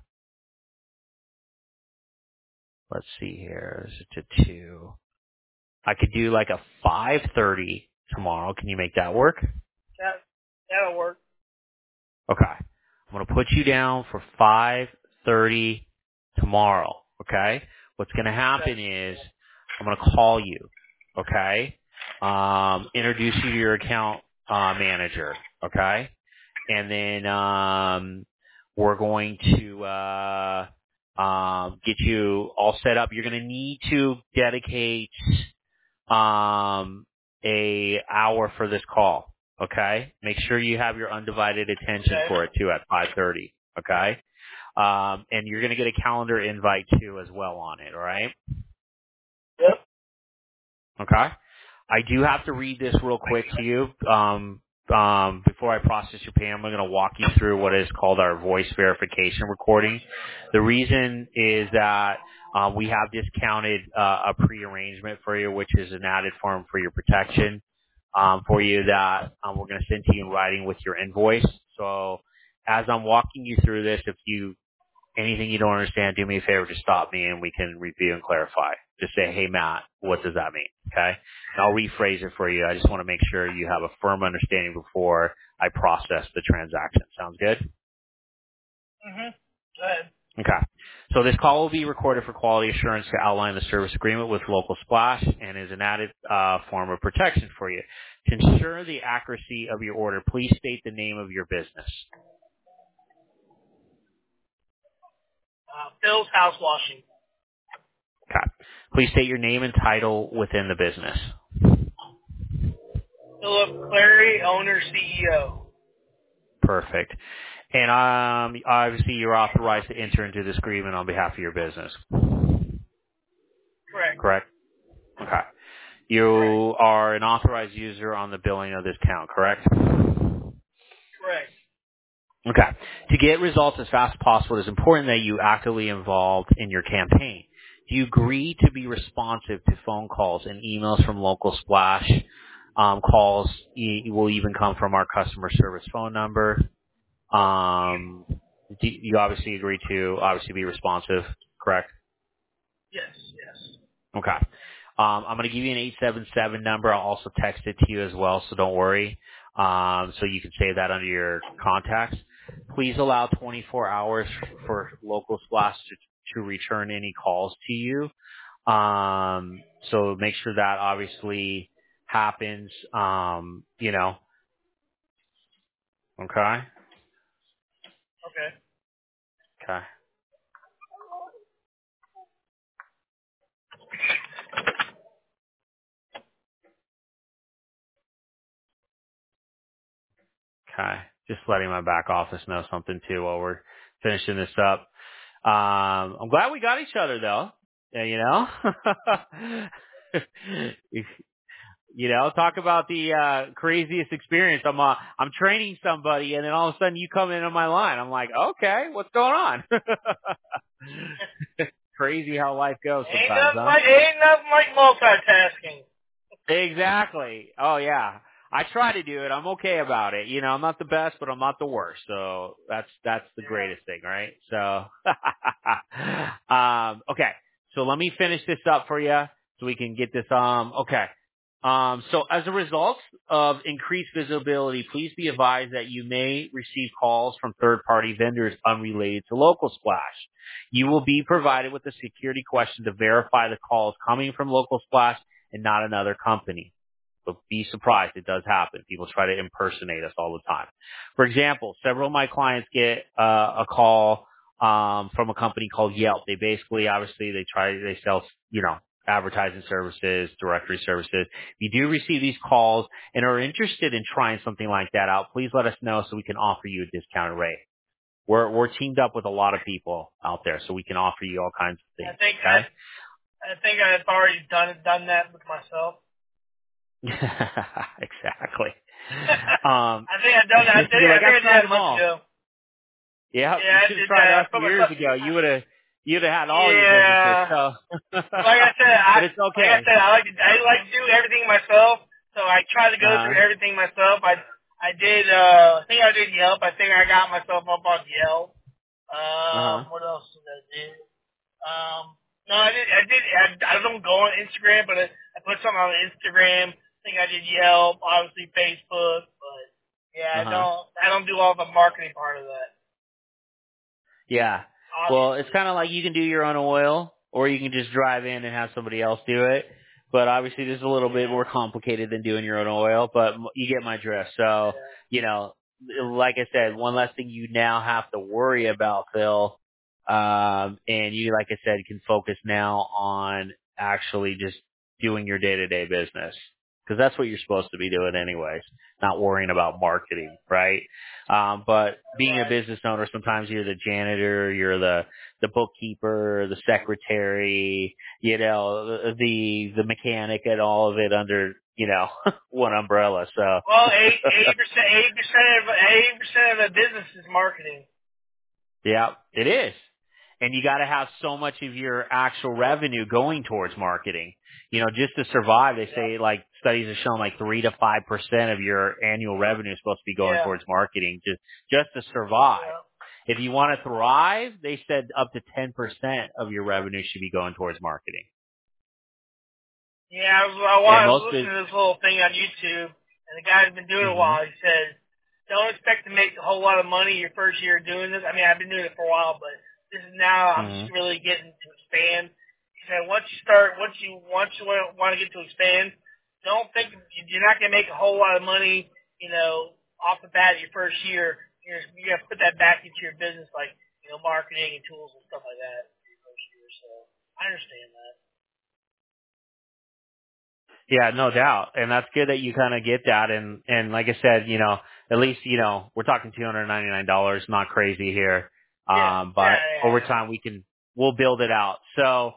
Let's see here. Is it to 2? I could do like a 5:30 tomorrow. Can you make that work? That'll work. Okay. I'm going to put you down for 5:30 tomorrow. Okay. What's going to happen is I'm going to call you. Okay. Introduce you to your account manager. Okay. And then we're going to get you all set up. You're going to need to dedicate a hour for this call. Okay? Make sure you have your undivided attention for it too at 5:30. Okay? And you're going to get a calendar invite too as well on it. All right? Yep. Okay? I do have to read this real quick to you. Before I process your payment, I'm going to walk you through what is called our voice verification recording. The reason is that we have discounted a pre-arrangement for you, which is an added form for your protection for you that we're going to send to you in writing with your invoice. So as I'm walking you through this, if anything you don't understand, do me a favor, just stop me and we can review and clarify. Just say, hey, Matt, what does that mean? Okay? And I'll rephrase it for you. I just want to make sure you have a firm understanding before I process the transaction. Sounds good? Mm-hmm. Go ahead. Okay. So this call will be recorded for quality assurance to outline the service agreement with Local Splash and is an added form of protection for you. To ensure the accuracy of your order, please state the name of your business. Phil's House Washing. Okay. Please state your name and title within the business. Philip Clary, owner, CEO. Perfect. And obviously you're authorized to enter into this agreement on behalf of your business. Correct? Okay. You are an authorized user on the billing of this account, correct? Correct. Okay. To get results as fast as possible, it is important that you actively involved in your campaign. Do you agree to be responsive to phone calls and emails from Local Splash? Calls will even come from our customer service phone number. You obviously agree to be responsive, correct? Yes. Okay. I'm going to give you an 877 number. I'll also text it to you as well, so don't worry. So you can save that under your contacts. Please allow 24 hours for Local Splash to return any calls to you. So make sure that obviously happens, Okay? Okay. Okay. Just letting my back office know something too while we're finishing this up. I'm glad we got each other though. Yeah, talk about the craziest experience. I'm training somebody and then all of a sudden you come into my line. I'm like, okay, what's going on? Crazy how life goes sometimes, huh? Ain't nothing like multitasking. Exactly. Oh yeah. I try to do it. I'm okay about it. I'm not the best, but I'm not the worst. So that's the greatest thing, right? So, okay. So let me finish this up for you so we can get this, okay. So as a result of increased visibility, please be advised that you may receive calls from third-party vendors unrelated to Local Splash. You will be provided with a security question to verify the calls coming from Local Splash and not another company. but be surprised. It does happen. People try to impersonate us all the time. For example, several of my clients get a call from a company called Yelp. They basically, obviously, they sell, advertising services, directory services. If you do receive these calls and are interested in trying something like that out, please let us know so we can offer you a discounted rate. We're teamed up with a lot of people out there, so we can offer you all kinds of things. I think I've already done that with myself. Exactly. I think I've done that. I think I did that months ago. Yeah, Yeah, you should have tried us years ago. You'd have had all your businesses. So. Like I said, but it's okay. Like I said, I like to do everything myself. So I try to go through everything myself. I think I did Yelp. I think I got myself up on Yelp. What else did I do? No, I don't go on Instagram, but I put something on Instagram. I think I did Yelp, obviously Facebook, but yeah, I don't do all the marketing part of that. Yeah. Well, it's kind of like you can do your own oil, or you can just drive in and have somebody else do it. But obviously, this is a little bit more complicated than doing your own oil, but you get my drift. So, like I said, one less thing you now have to worry about, Phil. And you, like I said, can focus now on actually just doing your day-to-day business. Because that's what you're supposed to be doing anyways, not worrying about marketing, right? But being a business owner, sometimes you're the janitor, you're the bookkeeper, the secretary, the mechanic, and all of it under, one umbrella. So. Well, 80% of the business is marketing. Yeah, it is. And you got to have so much of your actual revenue going towards marketing. Just to survive, they say studies have shown 3 to 5% of your annual revenue is supposed to be going towards marketing just to survive. Yeah. If you want to thrive, they said up to 10% of your revenue should be going towards marketing. Yeah, I was listening to this little thing on YouTube, and the guy's been doing it a while. He said, don't expect to make a whole lot of money your first year doing this. I mean, I've been doing it for a while, but this is now I'm just really getting to expand. He said, once you want to get to expand, don't think you're not going to make a whole lot of money, off the bat your first year. You got to put that back into your business, like, marketing and tools and stuff like that your first year. So I understand that. Yeah, no doubt. And that's good that you kind of get that. And like I said, at least, we're talking $299, not crazy here. But over time we'll build it out. So,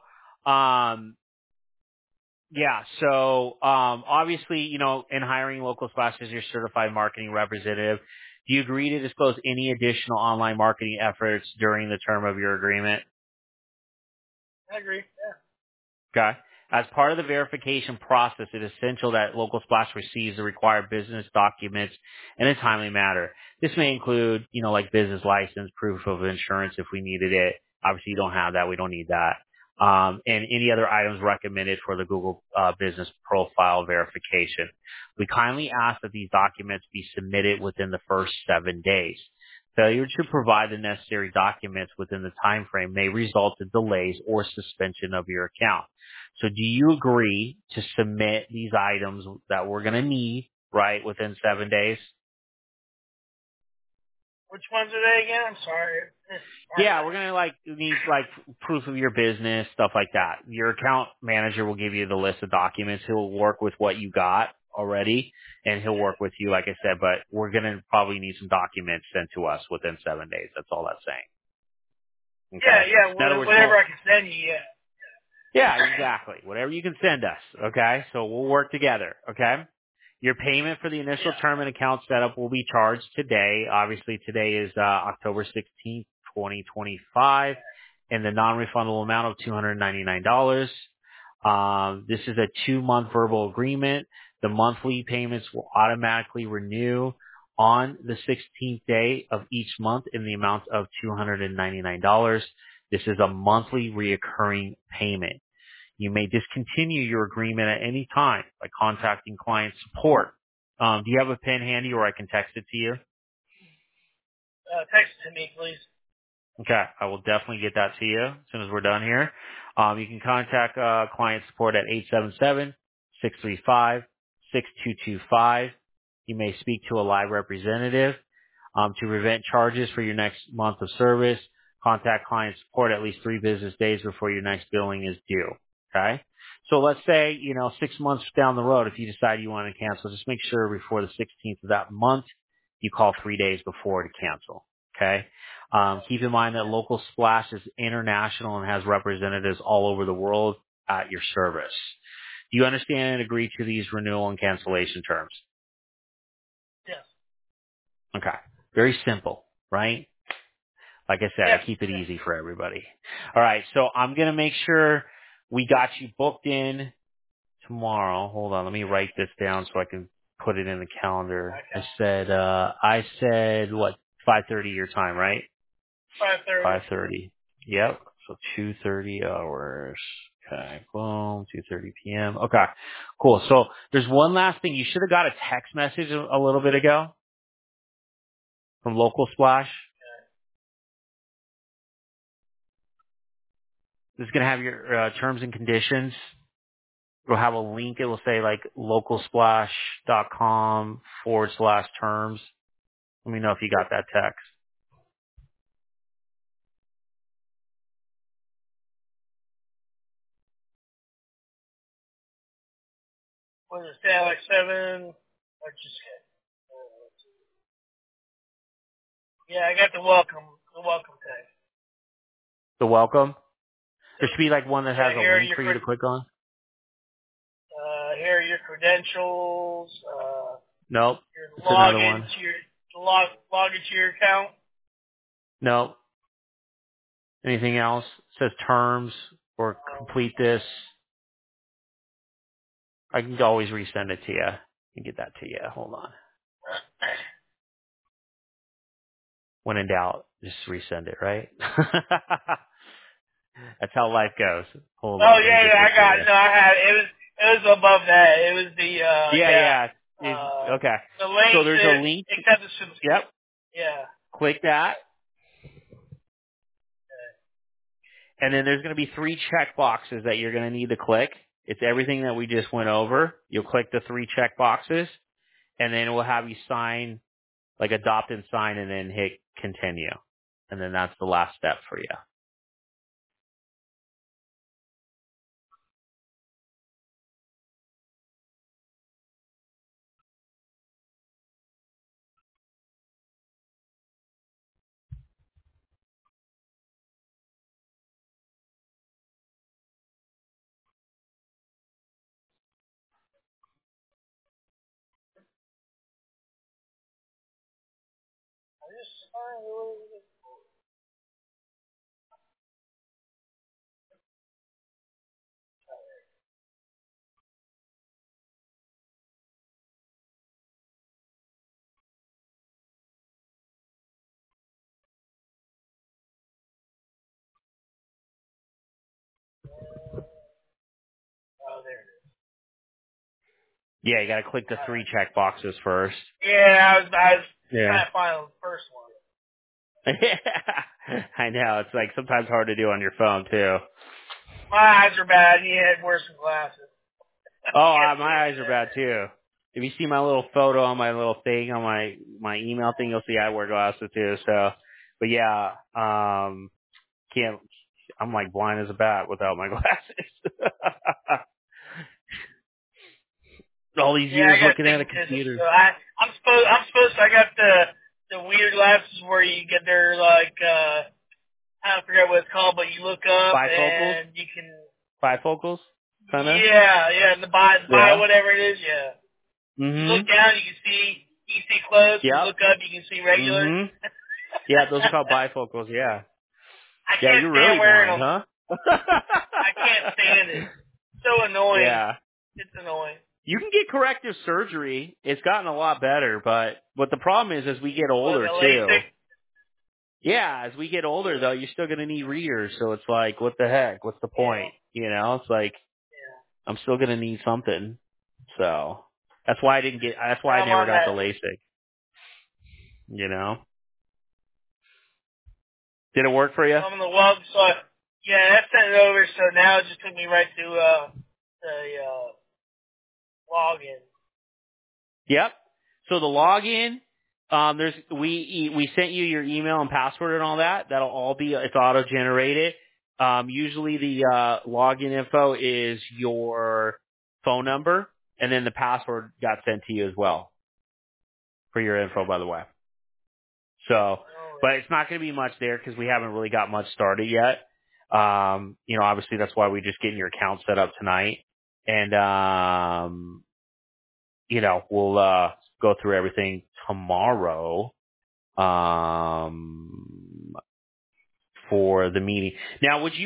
obviously, in hiring Local Splash as your certified marketing representative, do you agree to disclose any additional online marketing efforts during the term of your agreement? I agree. Yeah. Okay. As part of the verification process, it is essential that Local Splash receives the required business documents in a timely manner. This may include, like business license, proof of insurance if we needed it. Obviously, you don't have that. We don't need that. And any other items recommended for the Google business profile verification. We kindly ask that these documents be submitted within the first 7 days. Failure to provide the necessary documents within the time frame may result in delays or suspension of your account. So do you agree to submit these items that we're going to need, right, within 7 days? Which ones are they again? I'm sorry. Yeah, we're going to need proof of your business, stuff like that. Your account manager will give you the list of documents. He'll work with what you got already, and he'll work with you, like I said, but we're going to probably need some documents sent to us within 7 days. That's all that's saying. Okay? Yeah, whatever I can send you, yeah. Yeah, exactly. Whatever you can send us, okay? So we'll work together, okay? Your payment for the initial term and account setup will be charged today. Obviously, today is October 16th, 2025, and the non-refundable amount of $299. This is a 2-month verbal agreement. The monthly payments will automatically renew on the 16th day of each month in the amount of $299. This is a monthly reoccurring payment. You may discontinue your agreement at any time by contacting client support. Do you have a pen handy, or I can text it to you? Text it to me, please. Okay, I will definitely get that to you as soon as we're done here. You can contact client support at 877-635-6699. 6225. You may speak to a live representative. To prevent charges for your next month of service, contact client support at least 3 business days before your next billing is due. Okay? So let's say, 6 months down the road, if you decide you want to cancel, just make sure before the 16th of that month, you call 3 days before to cancel. Okay? Keep in mind that Local Splash is international and has representatives all over the world at your service. Do you understand and agree to these renewal and cancellation terms? Yes. Okay. Very simple, right? Like I said, Yes. I keep it easy for everybody. All right. So I'm going to make sure we got you booked in tomorrow. Hold on. Let me write this down so I can put it in the calendar. Okay. I said what? 5:30 your time, right? 5:30. 5:30. Yep. So 2:30 hours. Okay. Boom. 2:30 p.m. Okay. Cool. So there's one last thing. You should have got a text message a little bit ago from Local Splash. This is going to have your terms and conditions. It'll have a link. It will say like localsplash.com/terms. Let me know if you got that text. Was it say like 7? Or just yeah, I got the welcome text. The welcome. There should be like one that has a Here are link your for you to click on. here are your credentials. Nope. Your It's another one. log into your account. Nope. Anything else? It says terms or complete this. I can always resend it to you. I can get that to you. Hold on. When in doubt, just resend it, right? That's how life goes. Hold Oh on. Let me get yeah, this I to got you. it. No, I had it. It was above that. It was the Yeah. Okay. the link So there's a to link. accept the Yep. yeah. Click that. And then there's going to be 3 check boxes that you're going to need to click. It's everything that we just went over. You'll click the 3 check boxes, and then we'll have you sign, like adopt and sign, and then hit continue. And then that's the last step for you. Oh, there it Yeah, you got to click the 3 check boxes first. is. Yeah, I was Yeah. trying to find the first one. I know. It's like sometimes hard to do on your phone too. My eyes are bad. You had worse than glasses. Oh, my eyes are bad too. If you see my little photo on my little thing on my email thing, you'll see I wear glasses too. So, but yeah, can't. I'm like blind as a bat without my glasses. All these Yeah, years I got looking at a astigmatism. computer. So I'm supposed. I got the weird glasses where you get their like I forget what it's called, but you look up Bifocals? and you can. Bifocals? Kinda? Yeah, and the buy Yeah. whatever it is. Yeah. You look Mhm. down, you can see close. You Yep. look up, you can see regular. Mhm. Yeah, those are called bifocals. Yeah. I Yeah, can't you're stand really wearing blind, them. huh? I can't stand it. So annoying. Yeah. It's annoying. You can get corrective surgery. It's gotten a lot better, but what the problem is as we get Well, older the too. LASIK. Yeah, as we get older though, you're still gonna need readers, so it's like, what the heck? What's the Yeah. point? You know, it's like Yeah. I'm still gonna need something. So that's why I I'm never on got the that. LASIK. You know? Did it work for you? I'm on the web, so yeah, that sent it over. So now it just took me right to the login. Yep. So the login, we sent you your email and password and all that. That'll all be, it's auto generated. Usually the login info is your phone number, and then the password got sent to you as well for your info, by the way. So, but it's not going to be much there because we haven't really got much started yet. Obviously that's why we're just getting your account set up tonight, and we'll go through everything tomorrow for the meeting. Now, would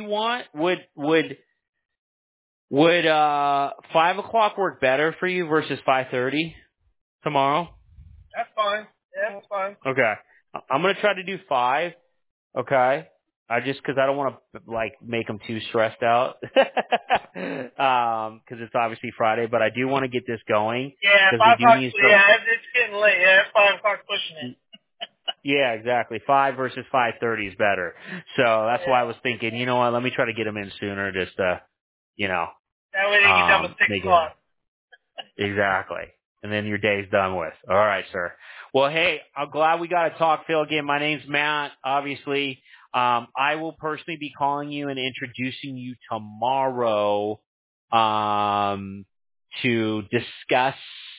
5:00 work better for you versus 5:30 tomorrow? That's fine. Yeah, that's fine. Okay. I'm going to try to do 5. Okay. Because I don't want to make them too stressed out. Because it's obviously Friday, but I do want to get this going. Yeah, 5 o'clock. Yeah, it's getting late. Yeah, it's 5 o'clock pushing it. Yeah, exactly. 5 versus 5:30 is better. So that's why I was thinking, you know what, let me try to get them in sooner just to, that way they get done with 6 o'clock. Exactly. And then your day's done with. All right, sir. Well, hey, I'm glad we got to talk, Phil. Again, my name's Matt, obviously. I will personally be calling you and introducing you tomorrow to discuss,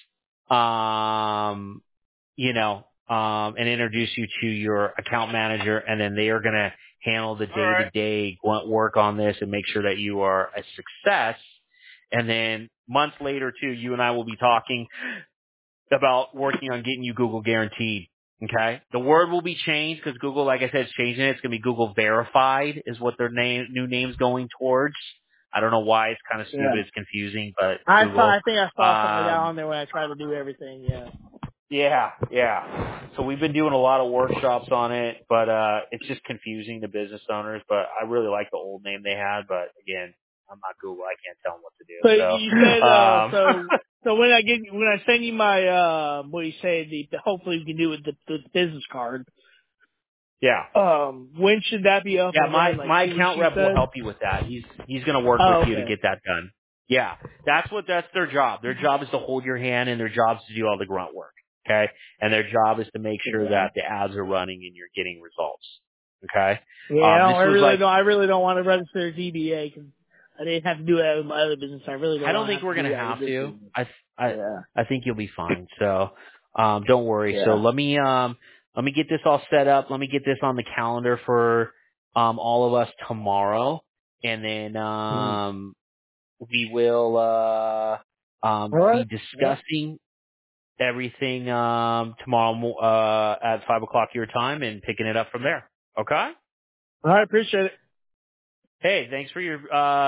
and introduce you to your account manager, and then they are going to handle the day-to-day work on this and make sure that you are a success. And then months later, too, you and I will be talking about working on getting you Google Guaranteed. Okay? The word will be changed because Google, like I said, is changing it. It's going to be Google Verified is what their new name's going towards. I don't know why. It's kind of stupid. Yeah. It's confusing, but I Google. think I saw something like that on there when I tried to do everything, Yeah. So we've been doing a lot of workshops on it, but it's just confusing to business owners. But I really like the old name they had. But again, I'm not Google. I can't tell them what to do. So you said so when I send you my hopefully we can do with the business card. Yeah. When should that be up? Yeah, and my account rep will help you with that. He's going to work with you to get that done. Yeah, that's their job. Their job is to hold your hand, and their job is to do all the grunt work. Okay, and their job is to make sure that the ads are running and you're getting results. Okay. Yeah, I really don't want to register a DBA because I didn't have to do that with my other business. I don't think we're going to have to. I think you'll be fine. So, don't worry. Yeah. So let me get this all set up. Let me get this on the calendar for all of us tomorrow, and then we will be discussing everything tomorrow at 5 o'clock your time and picking it up from there. Okay? All right, appreciate it. Hey, thanks for your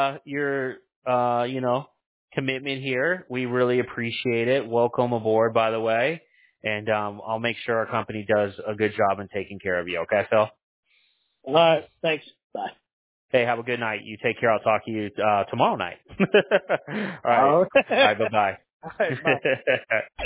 commitment here. We really appreciate it. Welcome aboard, by the way. And I'll make sure our company does a good job in taking care of you. Okay, Phil? All right, thanks. Bye. Hey, have a good night. You take care. I'll talk to you tomorrow night. All right. All right. All right, bye-bye. All right, bye.